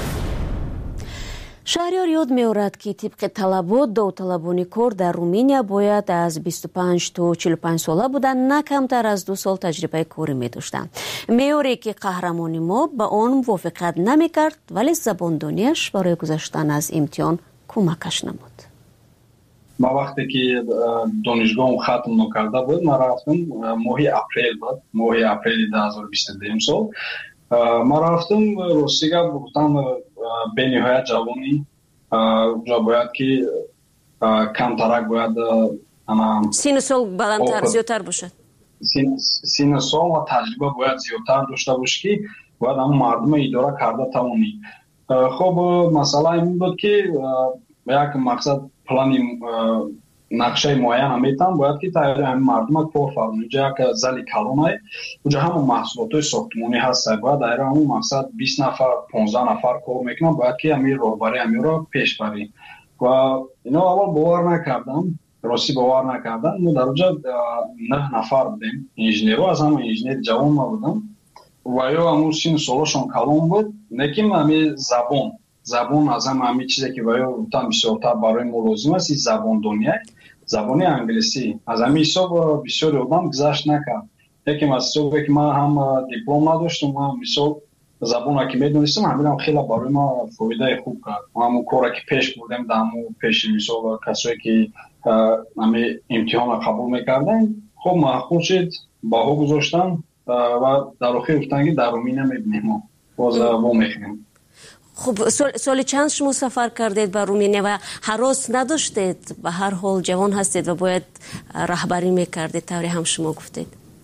شهریار یاد می‌آورد که طبق طلبات داوطلبان کار در رومینیا باید از بیست و پنج تا چهل و پنج ساله بودن، نه کمتر از دو سال تجربه کاری می‌داشتند. معیاری که قهرمان ما با آن موافقت نمی‌کرد، ولی زباندانیش برای گذشتن از امتحان کمکش نمود. ما وقتی که دانشگاهم ختم نکرده بود ما رفتم ماه اپریل بود، ماه اپریل دو هزار و بیست و دو سال ما رفتم روسیه. گفتن به نهایت جوانی جا باید که کمترک باید سین سال بلندتر زیادتر باشد، سین سال و تجربه باید زیادتر داشته باشه که باید هم مردم اداره کرده توانی. خب مسئله این بود که یک مقصد پلانی نقشه معین هم میتن باید که تایید همین مردم کار فرمون. اونجا یک زلی کلون های اونجا همون محصولات های ساختمانی هست، باید دایره همون مقصد بیست نفر پانزده نفر کار میکنن، باید که همین روبری همین رو پیش بریم و اینا اول باور نکردم، راستی باور نکردم. ما در اونجا نه نفر بودیم انجینیر، از همون انجینیر جوان ما بودم و یا همون سین سالشون کلون بود، لیکن همین زبان زبان از هم همین چیزی که باید گفتم بسیارتر برای ما لازم است، زبان دنیا زبان انگلیسی. از همین حساب بسیار آدم گذشت نکرد. یکی مسئله که من هم دیپلم نداشتم، هم مثال زبان که میدونستم همین هم خیلی برای ما فایده خوب کرد. ما همون کاری که پیش بردیم در همون پیش مثال کسایی که همین امتحان قبول میکردن خب معقول شد باها گذاشتن و در آخر گفتن که در رومینیا میبینیم ما باز با میخونیم. خب سال, سال چند شما سفر کردید به رومینیا و هراس نداشتید؟ به هر حال جوان هستید و باید رهبری میکردید، طوری هم شما گفتید.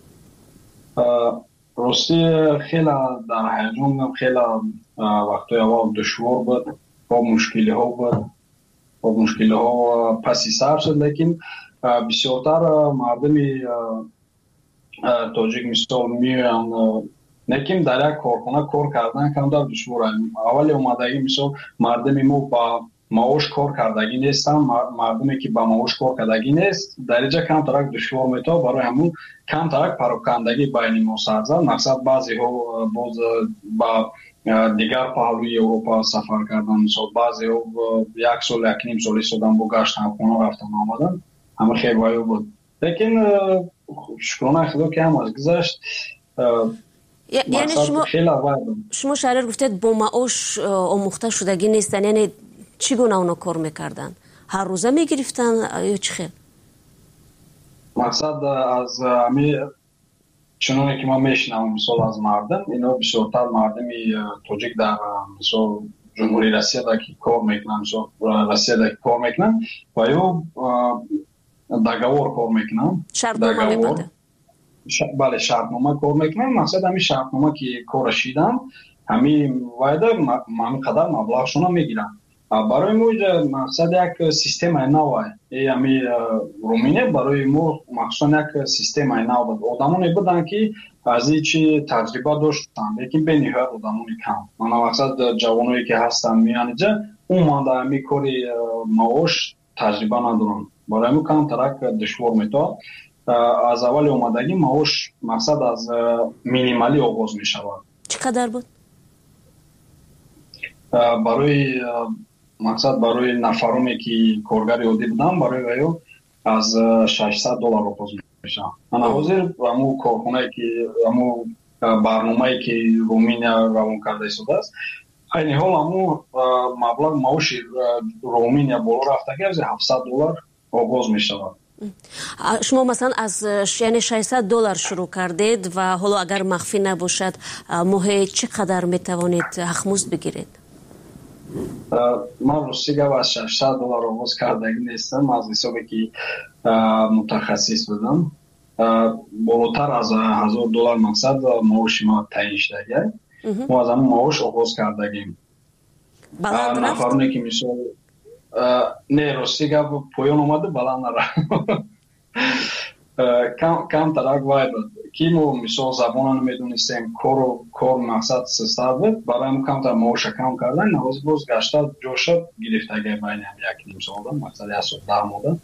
راستی خیلی در هیجان، خیلی وقتی اول دشوار بود، با مشکلی ها بود، با مشکلی ها پسی سر شد، لیکن بسیارتر مردم تاجیک مثال میان Неким дар як корхона кор кардан камтар душвор аст. Аввали омадагӣ мисол мардами мо ба маош кор кардагӣ нестанд, мардуме ки ба маош кор кардагӣ нест дариҷа камтарак душвор метавад барои ҳамун камтарак парокандагӣ байни мо сар зад. мақсад баъзеҳо боз ба дигар паҳлӯи Европа сафар кардан, мисол баъзеҳо як сол як ним сол истодан бо гаштан хона рафтан омадан, ҳама хеле вайо буд. лекин шукрона худо ки ҳамаш гузашт. یعنی شما شما شهرر گفتید با معاش آموخته شدگی نیستن، یعنی چگونه اونا کار میکردن؟ هر روزه میگرفتن یا چی خیل؟ مقصد از همی چنانه که ما میشنم مثال از مردم اینا بسیارتر مردمی توجیک در مثال جمهوری روسیه دا که کار میکنن، مثال روسیه دا که کار میکنن و یا دگوار کار میکنن، شرطنامه میبنده. بله شرطنامه کار میکنن. مقصد همین شرطنامه که کار شیدن همین وایده همین قدر مبلغشون میگیرن. برای ما مقصد یک سیستم نوه ای همین رومینه برای ما مخصوصا یک سیستم نوه بود. آدمانی بودن که از اینچی تجربه داشتن لیکن به نهایت آدمانی کم. من مقصد جوانایی که هستن میان اینجا اون مانده همین کاری معاش تجربه ندارن. برای ما کم ترک دشوار میتاد. از اول اومدگی معاش مقصد از مینیمالی آغاز می شود. چقدر بود؟ برای مقصد برای نفرومی که کارگر عادی بودن برای ویو از ششصد دلار آغاز می شود. من حاضر همون کارخانه که همون برنامه‌ای که رومینیا روان کرده شده است این حال همون مبلغ معاش رومینیا بالا رفتگی از هفتصد دلار آغاز می شود. شما مثلا از یعنی ششصد دلار شروع کردید و حالا اگر مخفی نباشد ماهی چقدر میتوانید حقمزد بگیرید؟ من روسیه از ششصد دلار آغاز کردگی نیستم. از حسابی که متخصص بودم بالاتر از هزار دلار مقصد معاش ما تعیین شده. ما از همون معاش آغاز کردگیم. بلند رفت؟ نفرونه که میشه نه روسیه پایان اومده بلند نرفت. کم کم ترک باید که ما مثال زبان نمیدونستیم کار کار مقصد سستر بود برای ما کم تر معاش کم کردن نواز باز گشته جوشت گرفتگی بین هم یک نیم سال مقصد یک سال ده ماده.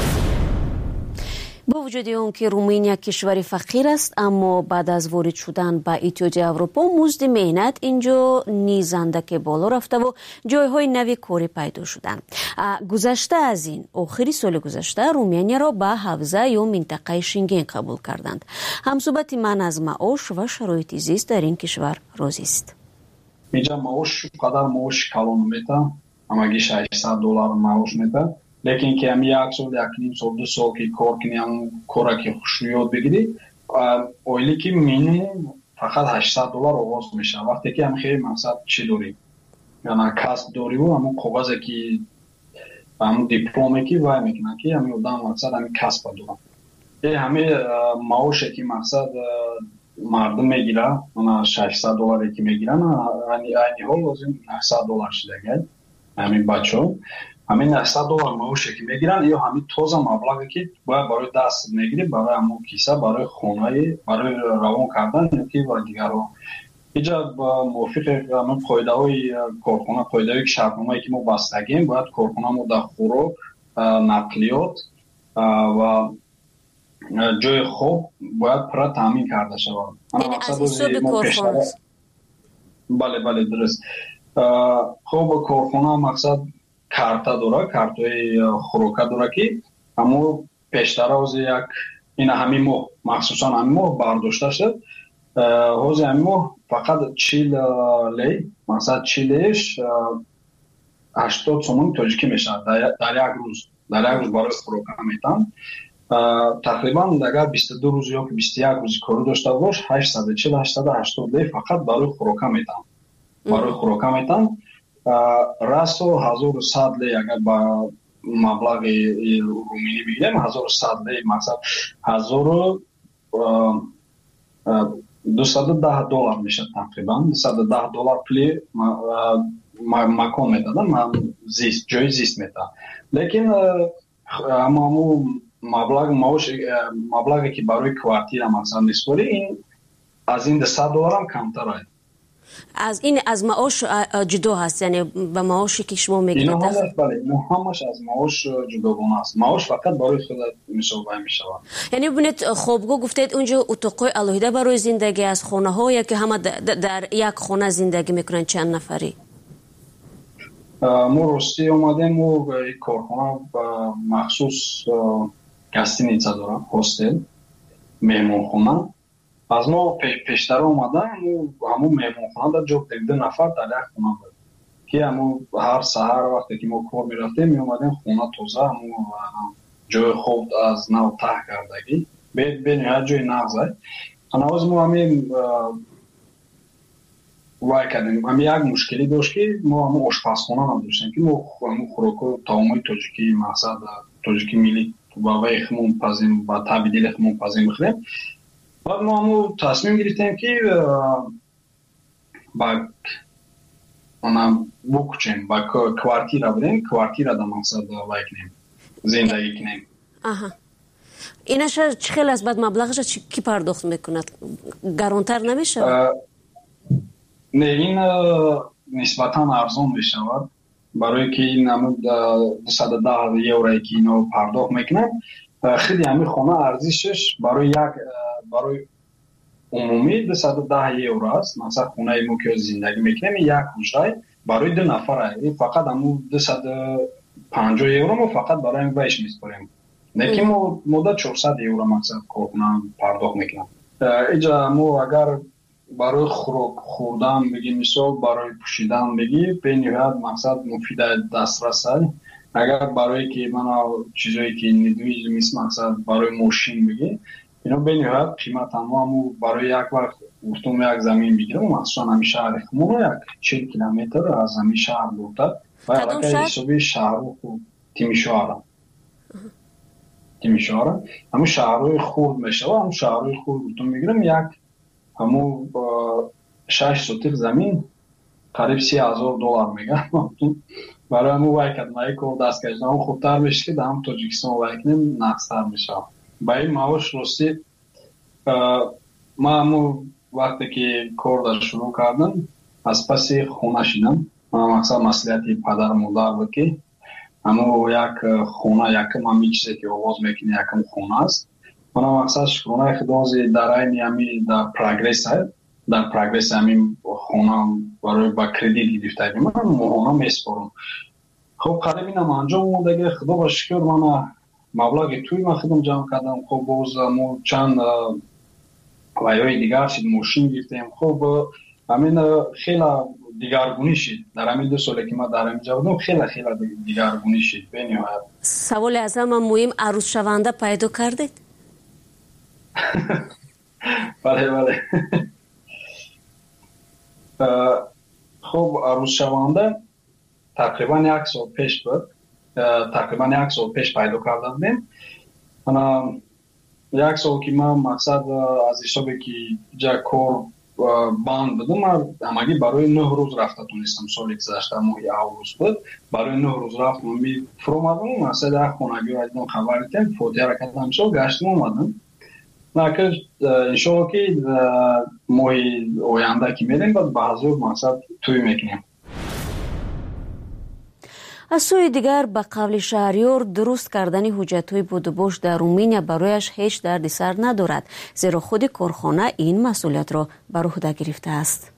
با وجود اون که رومینیا کشوری فقیر است اما بعد از وارد شدن به اتحادیه اروپا مزد مهنت اینجا نیز اندک بالا رفته و جایهای نوی کاری پیدا شدن. گذشته از این آخری سال گذشته رومینیا را به حوزه یا منطقه شنگن قبول کردند. همصحبت من از معاش و شرایط زیست در این کشور راضی است. اینجا معاش قدر معاش کلان میته همگی ششصد دلار معاش میته لیکن که هم یک سال یک نیم سال دو سال که کار کنی هم کار که خوش یاد بگیری اولی که مینیمم فقط هشتصد دلار آغاز میشه. وقتی که هم خیلی مقصد چی داری یعنی کسب داری و همون کاغذی که همون دیپلومی که وای میکنن که همین آدم مقصد همین کسب دارن. این همه معاشی که مقصد مردم میگیره اون ششصد دلاری که میگیرن یعنی این حال لازم هشتصد دلار شده همین بچه‌ها همین هشتصد دلار معاشی که میگیرن یا همین تازه مبلغی که باید برای دست میگیری برای همون کیسه برای خونه برای روان کردن که و دیگرها. اینجا با موافق همون قاعده‌های کارخانه قاعده‌های شرطنامه‌ای که ما بستگیم باید کارخانه‌مون در خوراک نقلیات و جای خوب باید پر تامین کرده شود. یعنی از حساب کارخانه؟ بله بله درست. خب کارخانه مقصد کارتا داره کارتای خوراک داره که همو پیشتر از یک این همین ماه مخصوصا همین ماه برداشته شد. حوزه همین ماه فقط چهل لی مقصد چهلش هشتاد سومن تاجیکی میشه در یک روز در یک روز برای خوراک میتن. تقریبا اگر بیست و دو روز یا بیست و یک روز کار داشته باش هشتصد و چهل هشتصد و هشتاد لی فقط برای خوراک میتن برای خوراک میتن. راسو هزار و صد لی اگر با مبلغ رومینی بگیریم هزار و صد لی مقصد هزار و دویست و ده دلار میشه تقریبا دویست و ده دلار پلی مکان میدادن زیست جای زیست میدادن. لیکن اما مبلغ معاش مبلغی که برای کوارتیر مثلا میسپاری این از این صد دلار هم کمتر است. از این از معاش جدا هست، یعنی به معاشی که شما میگید؟ اینا هم بله، اینا همش از معاش جداگانه است. معاش فقط برای خودت مسابقه میشه. یعنی ببینید خوابگاه گفتید اونجا اتاقای الهیده برای زندگی از خانه هایی که همه در یک خانه زندگی میکنن چند نفری؟ ما راستی اومدیم و یک کارخانه مخصوص گستینیچه دارم، هاستل، مهمانخانه. از ما پیشتر اومدن همون مهمانخانه در جا ده نفر در یک خانه بود که همون هر سحر وقتی که ما کار میرفتیم می اومدیم خانه تازه همون جای خوب از نو ته کردگی به نهایت جای نغزه. از ما همین وای کردیم. همین یک مشکلی داشت که ما همون آشپزخانه نداشتیم که ما همون خوراک طعامای تاجیکی مقصد تاجیکی ملی با وای خمون پزیم با تبدیل خمون پزیم بخوریم. بعد ما همون تصمیم گرفتیم که با انا بکچیم با کوارتیرا بریم، کوارتیرا در مقصد وای کنیم زندگی کنیم. آها. اینش چه خیلی از بعد مبلغش کی پرداخت میکند؟ گرانتر نمیشه؟ نه، این نسبتا ارزان میشود برای که این همون دویست و ده یورو که اینو پرداخت میکنن. خیلی همین خانه ارزشش برای یک برای عمومی دویست و ده یورو است. مثلا خونه ما که زندگی میکنیم یک حجره برای دو نفره فقط همون دویست و پنجاه یورو ما فقط برای این ویش میسپاریم. لیکن ما مدت چهارصد یورو مثلا کارخونه پرداخت میکنم. اینجا ما اگر برای خوراک خوردن بگی مثال برای پوشیدن بگی به نهایت مقصد مفید دسترس است. اگر برای که من چیزایی که ندویج مثل مقصد برای ماشین بگی اینا به نهایت قیمت همو برای یک وقت گفتم یک زمین بگیرم مخصوصا همین شهر خمون یک چهل کیلومتر از همین شهر دورتر و علاقه حسابی شهر خوب تیمیشوارم تیمیشوارم همون شهرهای خورد میشه و همون شهرهای خورد گفتم میگیرم یک همون شش سوتیق زمین قریب سی هزار دلار میگن برای همون وای کردن کار دست کشیدن همون خوبتر میشه که در هم تاجیکستان وای کنیم نقصتر میشه. با این معاش راستی ما همون وقتی که کار در شروع کردم از پس خونه شدم. من مقصد مسئولیتی پدر مادر بود که همون یک خونه یکم همی چیزی که آغاز میکنی یکم خونه است. من مقصد خونه خدازی در این همی در پروگرس هست. در پروگرس همین خونه برای با کردیت گرفته من خونه میسپارم. خب قریب اینم انجام اومد دیگه خدا با شکر من مبلغ توی من خودم جمع کردم. خب باز مو چند وایای دیگر شد ماشین گرفتیم. خب همین خیلی دیگرگونی شد در همین دو سالی که ما در اینجا بودم خیلی خیلی دیگرگونی شد به نهایت. سوال از هم مهم عروس شونده پیدا کردید؟ بله بله. خب عروس شونده تقریبا یک سال پیش بود. تقریبا یک سال پیش پیدا کرده بودیم. یک سال که من مقصد از حسابی که جا کار بند بودم من همگی برای نه روز رفته تونستم. سالی که گذشته ماهی اوروز بود برای نه روز رفتم می فرو اومدم مقصد یک خونگی رو دیدم خبر دیدم فوتی را کردم شو گشتم اومدم. نکه انشاءالله که ماهی آینده که میریم بعد به حضور مقصد توی میکنیم. از سوی دیگر به قول شهریار درست کردن حجت‌های بودوباش در رومینیا برایش هیچ دردی سر ندارد زیرا خود کارخانه این مسئولیت را بر عهده گرفته است.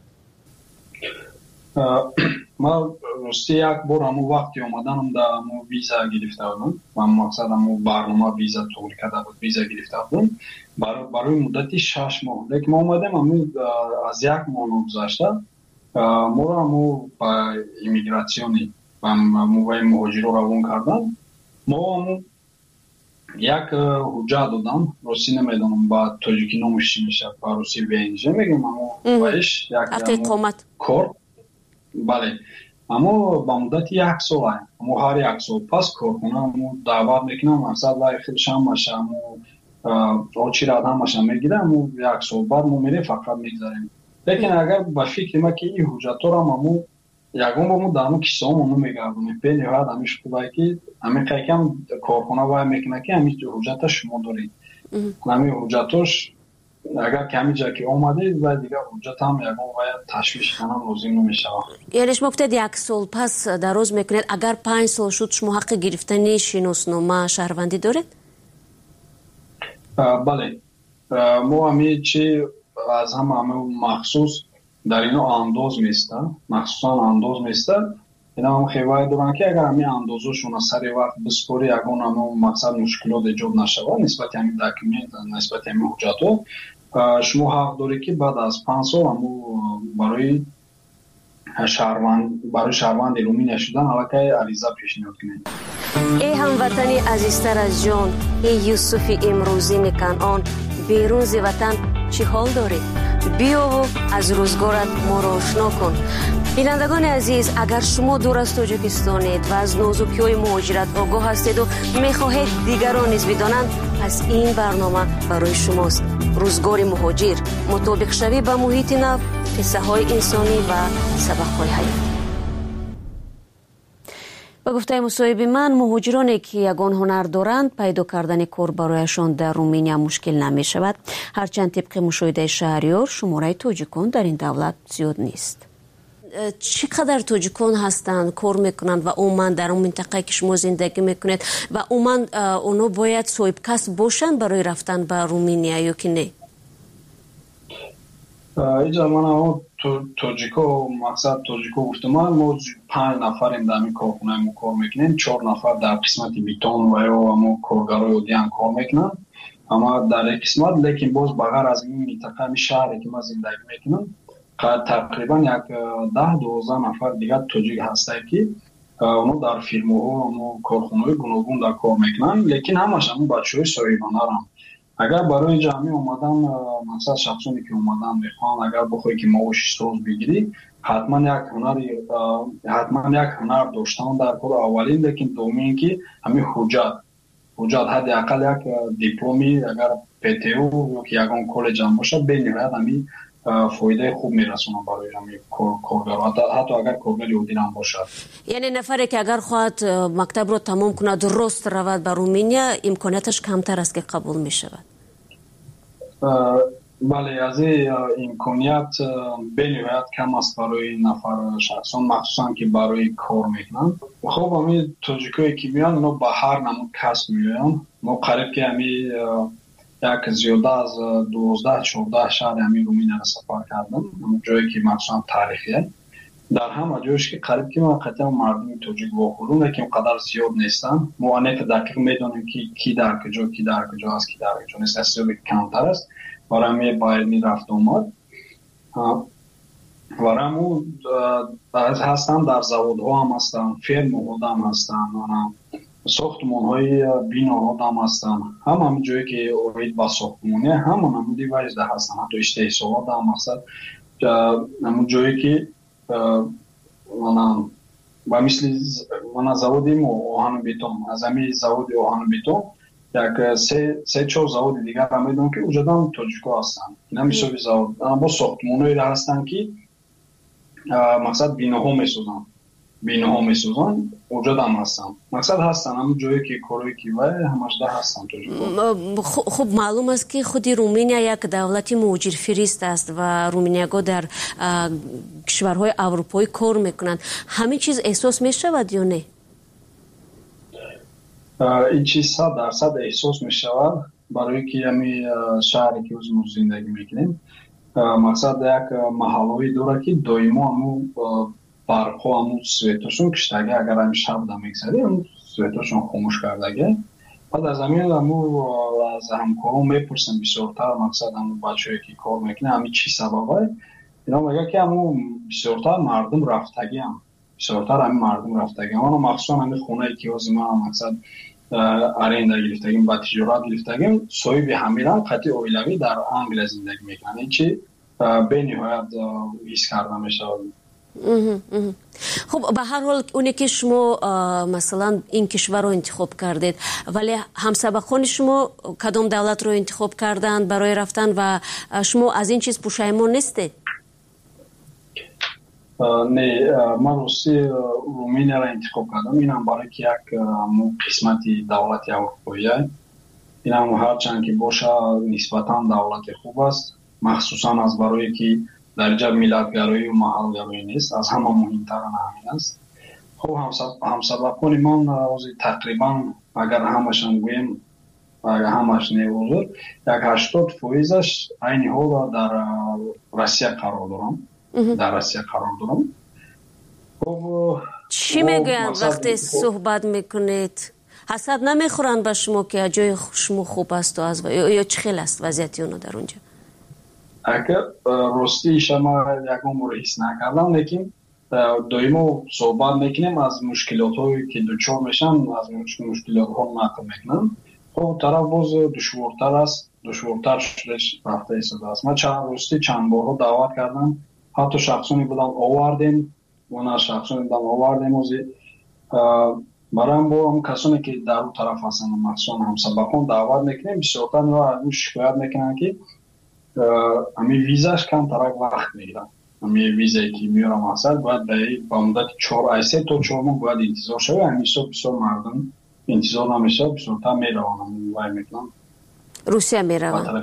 ما راستی یک بار همون وقتی اومدنم در همون ویزا گرفته بودم و مقصد همون برنامه ویزا طور کرده بود ویزا گرفته بودم برای, برای مدتی شش ماه. لیکن ما اومدیم همون از یک ماه گذشته ما را همون با ایمیگراسیونی و موقع مهاجر رو روان کردن. ما همون یک حجت دادم راستی نمیدونم با تاجیکی نامش چی میشه با روسی بینجه میگم همون بایش یک کار بله اما با مدت یک سال هست اما هر یک سال پس کار کنم اما دعوت میکنم مقصد لای خیلش هم باشه اما آچی را هم باشه میگیرم اما یک سال بعد ما میریم فقط میگذاریم. لیکن اگر با فکر ما که این حجت ها را همون یکم با ما دارم کیسه هم همون میگردونیم به نهایت همیش خوبه که همین قیقم کارخانه باید میکنه که همین حجت شما دارید همین حجتاش اگر کمی جا که اومدید و دیگه حجت هم یکم باید تشویش کنم لازم نمیشه. یعنی شما گفتید یک سال پس دراز میکنید، اگر پنج سال شد شما حق گرفتن شناسنامه شهروندی دارید؟ بله، ما همی چی از هم همه مخصوص در اینو انداز میستن، مخصوصا انداز میستن. اینا هم خیلی دارن که اگر همی اندازوشون سری وقت بسپوری اگون همه مقصد مشکلات ایجاد نشود نسبت همی داکیومنت، نسبت همی حجت ها، شما حق داری که بعد از پنج سال همو برای شهروند برای شهروند رومینیا شدن علاقه عریضه پیشنهاد کنید. ای هموطنی عزیزتر از جان، ای یوسف امروزی کنعان، بیرون ز وطن چی حال داری؟ بیا و از روزگارت ما را آشنا کن. بینندگان عزیز، اگر شما دور از تاجیکستانید و از نازکی‌های مهاجرت آگاه هستید و می‌خواهید دیگران نیز بدانند، پس این برنامه برای شماست. روزگار مهاجر، مطابق شوی با محیط نو، قصه‌های انسانی و سبق‌های حیاتی. با گفته مصاحبه من، مهاجرانی که یگان هنر دارند پیدا کردن کار برایشان در رومینیا مشکل نمی شود، هرچند طبق مشاهده شهریار شماره تاجیکان در این دولت زیاد نیست. چقدر تاجیکان هستند کار میکنند و عموما در اون منطقه که شما زندگی میکنید و عموما اونا باید صاحب کسب باشند برای رفتن به رومینیا یا که نه؟ اینجا من تاجیکا مقصد تاجیکا گفتم ما پنج نفریم در این کارخونه ما کار میکنیم، چهار نفر در قسمت بیتون و یا ما کارگرای دیگه کار میکنن، اما در این قسمت لیکن باز بغیر از این منطقه می شهری که ما زندگی میکنم تقریبا یک ده دوازده نفر دیگه تاجیک هسته که اونا در فیلم ها و کارخونه گوناگون در کار میکنن، لیکن همش همون بچه‌های صاحبانه هم. اگر برای جمعی اومدن مثلا شخصونی که اومدن میخوان اگر بخوای که معاش سوز بگیری، حتما یک هنر حتما یک هنر داشتن در کار اولین، لیکن دومین که همین حجت حجت حداقل یک دیپلمی اگر پی تی او یا یگان کالج هم باشه به نهایت همین فایده خوب میرسونه برای همین کارگر، حتی اگر کارگر یهودی هم باشه. یعنی نفری که اگر خواهد مکتب رو تمام کنه درست رود به رومینیا امکاناتش کمتر است که قبول می شود؟ بله، از این امکانیت به نهایت کم است برای نفر شخصان، مخصوصا که برای کار میکنن. خب همین تاجیکایی که میان اونا به هر نمود کسب میان. ما قریب که همین یک زیاده از دوازده چهارده شهر همین رومینیا را سفر کردم، جایی که مخصوصا تاریخیه. در همه جایش که قریب که ما قطعا مردم تاجیک واقعون لیکن قدر زیاد نیستن. ما انیف دقیق میدونیم که کی در کجا کی در کجا است، کی در کجا نیست، اصلا کمتر است. برای می باید می رفت اومد و همون هستن در زوادها هم هستن، فرم ها هم هستن، ساختمان های بینا ها هم هستن، هم همین جایی که اوید با ساختمانه همون همون دیوایز ده هستن، حتی اشتحصالات هم هستن، همون جایی که با مثل من زوادیم آهن بیتون، از همین زواد آهن بیتون یک سه سه چهار زواد دیگر هم میدونم که اوجا هم تاجیکا هستن. اینا میشه زواد با ساختمانایی هستن که مقصد بیناها میسازن بیناها میسازن اوجا هم هستن، مقصد هستن همون جایی که کارایی که و همش ده هستن تاجیکا. خب معلوم است که خودی رومینیا یک دولت مهاجر فریست است و رومینیاگا در کشورهای اروپایی کار میکنند. همین چیز احساس میشود یا نه؟ این چیز صد درصد احساس می شود برای که همی شهری که از ما زندگی میکنیم. مقصد یک محلوی داره که دایما همو برقا همو سویتاشون کشتگه، اگر همی شب دا میگذاری همو سویتاشون خاموش کردگه. بعد از همین همو از همکارون میپرسن بسیارتر، مقصد همو بچه که کار میکنه همی چی سببه، اینا میگه که همو بسیارتر مردم رفتگی هم بسیارتر همین مردم رفتگی هم، مخصوصا همین خونه که از ما مقصد ارنده گرفتگیم و تجارت گرفتگیم صاحب همیران قطعی اویلوی در انگلیس زندگی میکنه، چی به نهایت حس کرده میشه. خب به هر حال اونی که شما مثلا این کشور رو انتخاب کردید، ولی همسبقان شما کدام دولت رو انتخاب کردند برای رفتن و شما از این چیز پشیمان نیستید؟ نه، من روسی رومینیا را انتخاب کردم. اینم برای که یک قسمتی دولت اروپایی این هم هرچند که باشه نسبتاً دولت خوب است، مخصوصاً از برای که در جا ملتگرایی و محلگرایی نیست، از همه مهمتر همین است. خب همسببان من تقریبا اگر همشان گویم اگر همش نیوزور یک هشتاد فیصدش این حال در روسیه قرار دارم در روسیه قرار دارم. خب چی میگویند وقتی صحبت میکنید؟ حسد نمیخورند به شما که جای شما خوب است و از یا چه خیلی است وضعیت اونو در اونجا؟ اگر راستی شما یکم رو حس نکردم، لیکن دائما صحبت میکنیم از مشکلات هایی که دچار میشن، از مشکلات ها نقل میکنم. خب طرف باز دشوارتر است، دشوارتر شدش رفته ایستاده است. من چند راستی چند بار دعوت کردم، حتی شخصانی بودم آوردیم و نه شخصانی بودم آوردیم اوزی برام با هم کسانی که در اون طرف هستن مخصوصا همسبقان دعوت میکنیم. بسیارتر از اون شکایت میکنن که امی ویزاش کم ترک وقت میگیرن. امی ویزایی که میارم اصلا باید با مدت چهار ای سه تا چهار ماه باید انتظار شده. همیشه بسیار مردم انتظار نمیشه، بسیارتر میروانم وای میکنم روسیه میروان.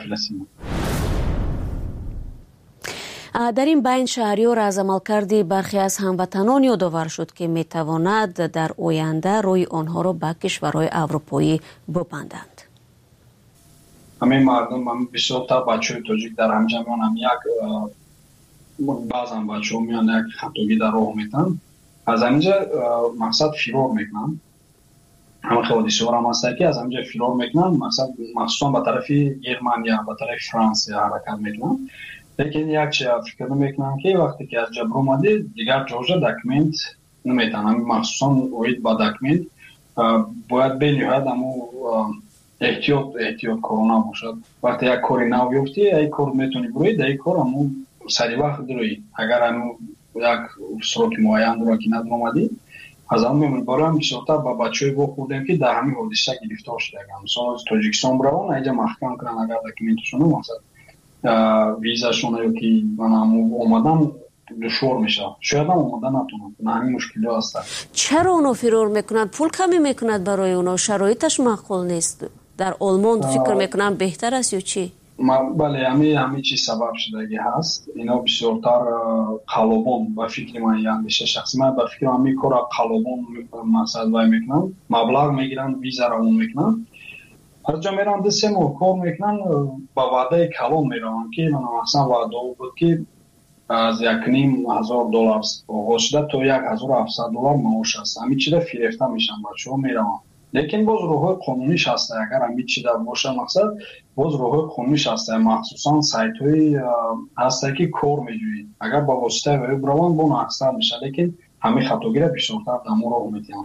در این بین شهریار از عملکرد برخی از هموطنان یادآور شد که میتواند در آینده روی آنها را به کشورهای اروپایی ببندند. همین مردم من بسیارتر بچه‌های تاجیک در همجا میانم یک بعضا بچه‌ها میان یک خطاگی در راه میتن، از همینجا مقصد فرار میکنن. همه حوادث هم هست که از همینجا فرار میکنن، مقصد مخصوصا به طرف گرمانیا به طرف فرانسه حرکت میکنن. لیکن یک چیز فکر میکنم که وقتی که از جبر اومده دیگر جوجه دکمنت نمیتونن، مخصوصا اوید با دکمنت باید به نهایت همو احتیاط احتیاط کرونا باشد. وقتی یک کاری نو بیفتی یک کار میتونی بروید، یک کار همو سری وقت دروید. اگر همو یک سروک معین رو که ندر اومدی از همون میمون برام بسیارتر با بچه های با خوردیم که در همین حادثه گرفتار شده. مثلا از تاجیکستان برون اینجا محکم کنن اگر دکمنتشون مقصد ویزاشون یا که من هم اومدن دشوار میشه، شاید هم اومدن نتونن. نه همین مشکلی هست. چرا اونو فرار میکنند؟ پول کمی میکند برای اونا؟ شرایطش معقول نیست؟ در آلمان فکر میکنم بهتر است یا چی؟ بله همین همین چی سبب شدگی هست. اینا بسیارتر قلبون و فکر من یعنی میشه شخصی من با فکر همین کار قلبون مقصد وای میکنن، مبلغ میگیرن ویزا رو اون میکنن. هر جا میرن دسته ماه کار میکنن با وعده کلان میرن که من اصلا وعده بود که از یک نیم هزار دلار آغاز شده تا یک هزار و هفتصد دلار معاش است. همین چیزا فریفته میشن بچه ها میرن. لیکن باز روهای قانونیش هسته. اگر همین چیزا باشه مقصد باز روهای قانونیش هسته، مخصوصا سایت های هسته که کار میجوید. اگر با واسطه وی بروان بون اکثر میشه، لیکن همین خطاگیره بیشتر دمو رو میتونن.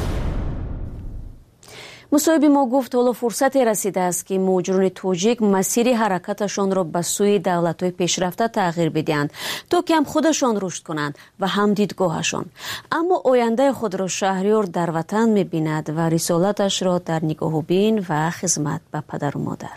مصاحب ما گفت حالا فرصتی رسیده است که مهاجران تاجیک مسیر حرکتشان را به سوی دولت‌های پیشرفته تغییر بدهند تا که هم خودشان رشد کنند و هم دیدگاهشان. اما آینده خود را شهریار در وطن می‌بیند و رسالتش را در نگاه بین و خدمت به پدر و مادر.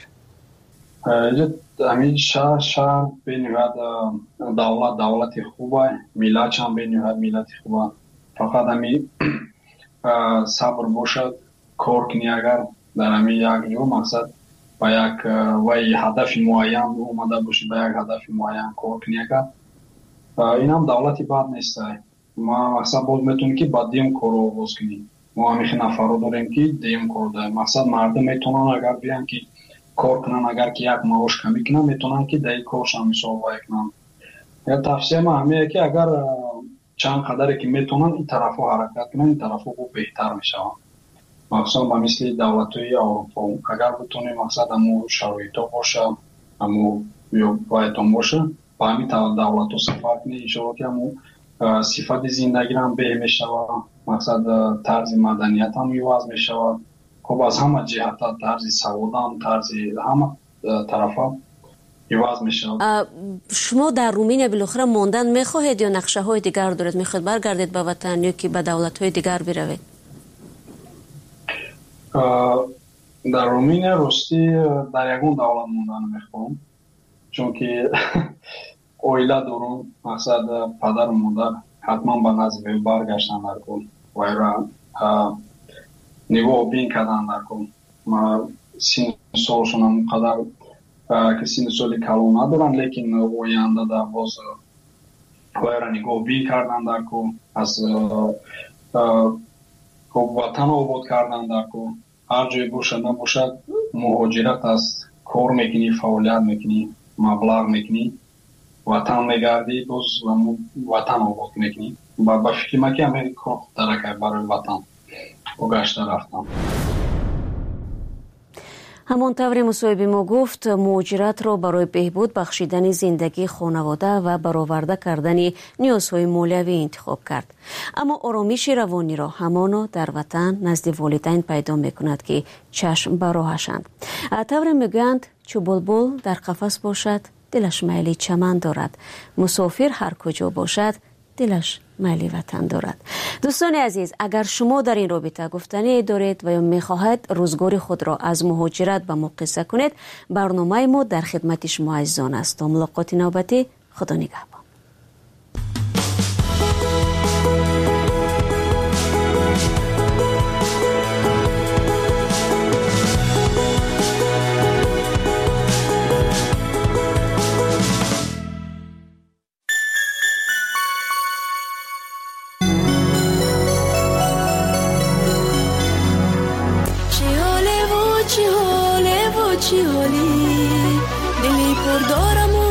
همین شهر شهر به نهایت دولت دولت خوبه، ملت هم به نهایت ملت خوبه. فقط همین صبر باشد، کار کنی. اگر در همین یک جو مقصد با یک وی هدف معین اومده باشی، با یک هدف معین کار کنی. اگر این هم دولتی بد نیست. ما مقصد باز میتونی که با دیم کار رو باز کنی. ما همیشه نفر رو داریم که دیم کار داریم. مقصد مردم میتونن اگر بیان که کار کنن، اگر که یک معاش کمی کنن میتونن که در کارش هم مثال وای کنن. یا تفسیر ما همه که اگر چند قدری که میتونن این طرف ها حرکت کنن، این طرف ها بهتر میشن. مخصوصا با مثل دولت‌های اروپا اگر بتونیم مقصد همو شرایط ها باشه، همو یا بایدان باشه، با همین دولت ها سفر کنی ایشالا که همو صفت زندگی هم به میشه و مقصد طرز مدنیت هم یواز میشه و خب از همه جهت طرز سواد هم طرز همه طرف ها یواز میشه. شما در رومینیا بالاخره ماندن میخواهید یا نقشه های دیگر دارید؟ میخواهید برگردید به وطن یا که به دولت های دیگر بروید؟ در رومینیا راستی در یکون دولت موندن میخوام، چون که اویله دارم. مقصد پدر و مادر حتما به نزد برگشتن در کن و را نگاه بین کردن در کن. ما سین سالشون هم قدر که سین سالی کلون ندارن، لیکن آینده در باز باید نگاه بین کردن در که از وطن آباد کردن در که هر جای باشد نباشد مهاجرت است، کار میکنی، فعالیت میکنی، مبلغ میکنی، وطن میگردی، باز وطن آباد میکنی. با فکر ما که همه کار درکه برای وطن و گشته رفتم. همانطور مصاحبه ما گفت مهاجرت را برای بهبود بخشیدن زندگی خانواده و برآورده کردن نیازهای مالیوی انتخاب کرد. اما آرامش روانی را همانا در وطن نزد والدین پیدا میکند که چشم بر راهشند. طور میگویند چو بلبل در قفس باشد دلش میل چمن دارد، مسافر هر کجا باشد دلش میل وطن دارد. دوستان عزیز، اگر شما در این رابطه گفتنی دارید و یا میخواهید روزگار خود را از مهاجرت به ما قصه کنید، برنامه ما در خدمت شما عزیزان است. تا ملاقات نوبتی، خدا نگهدار. چی حالی دلی پر دارم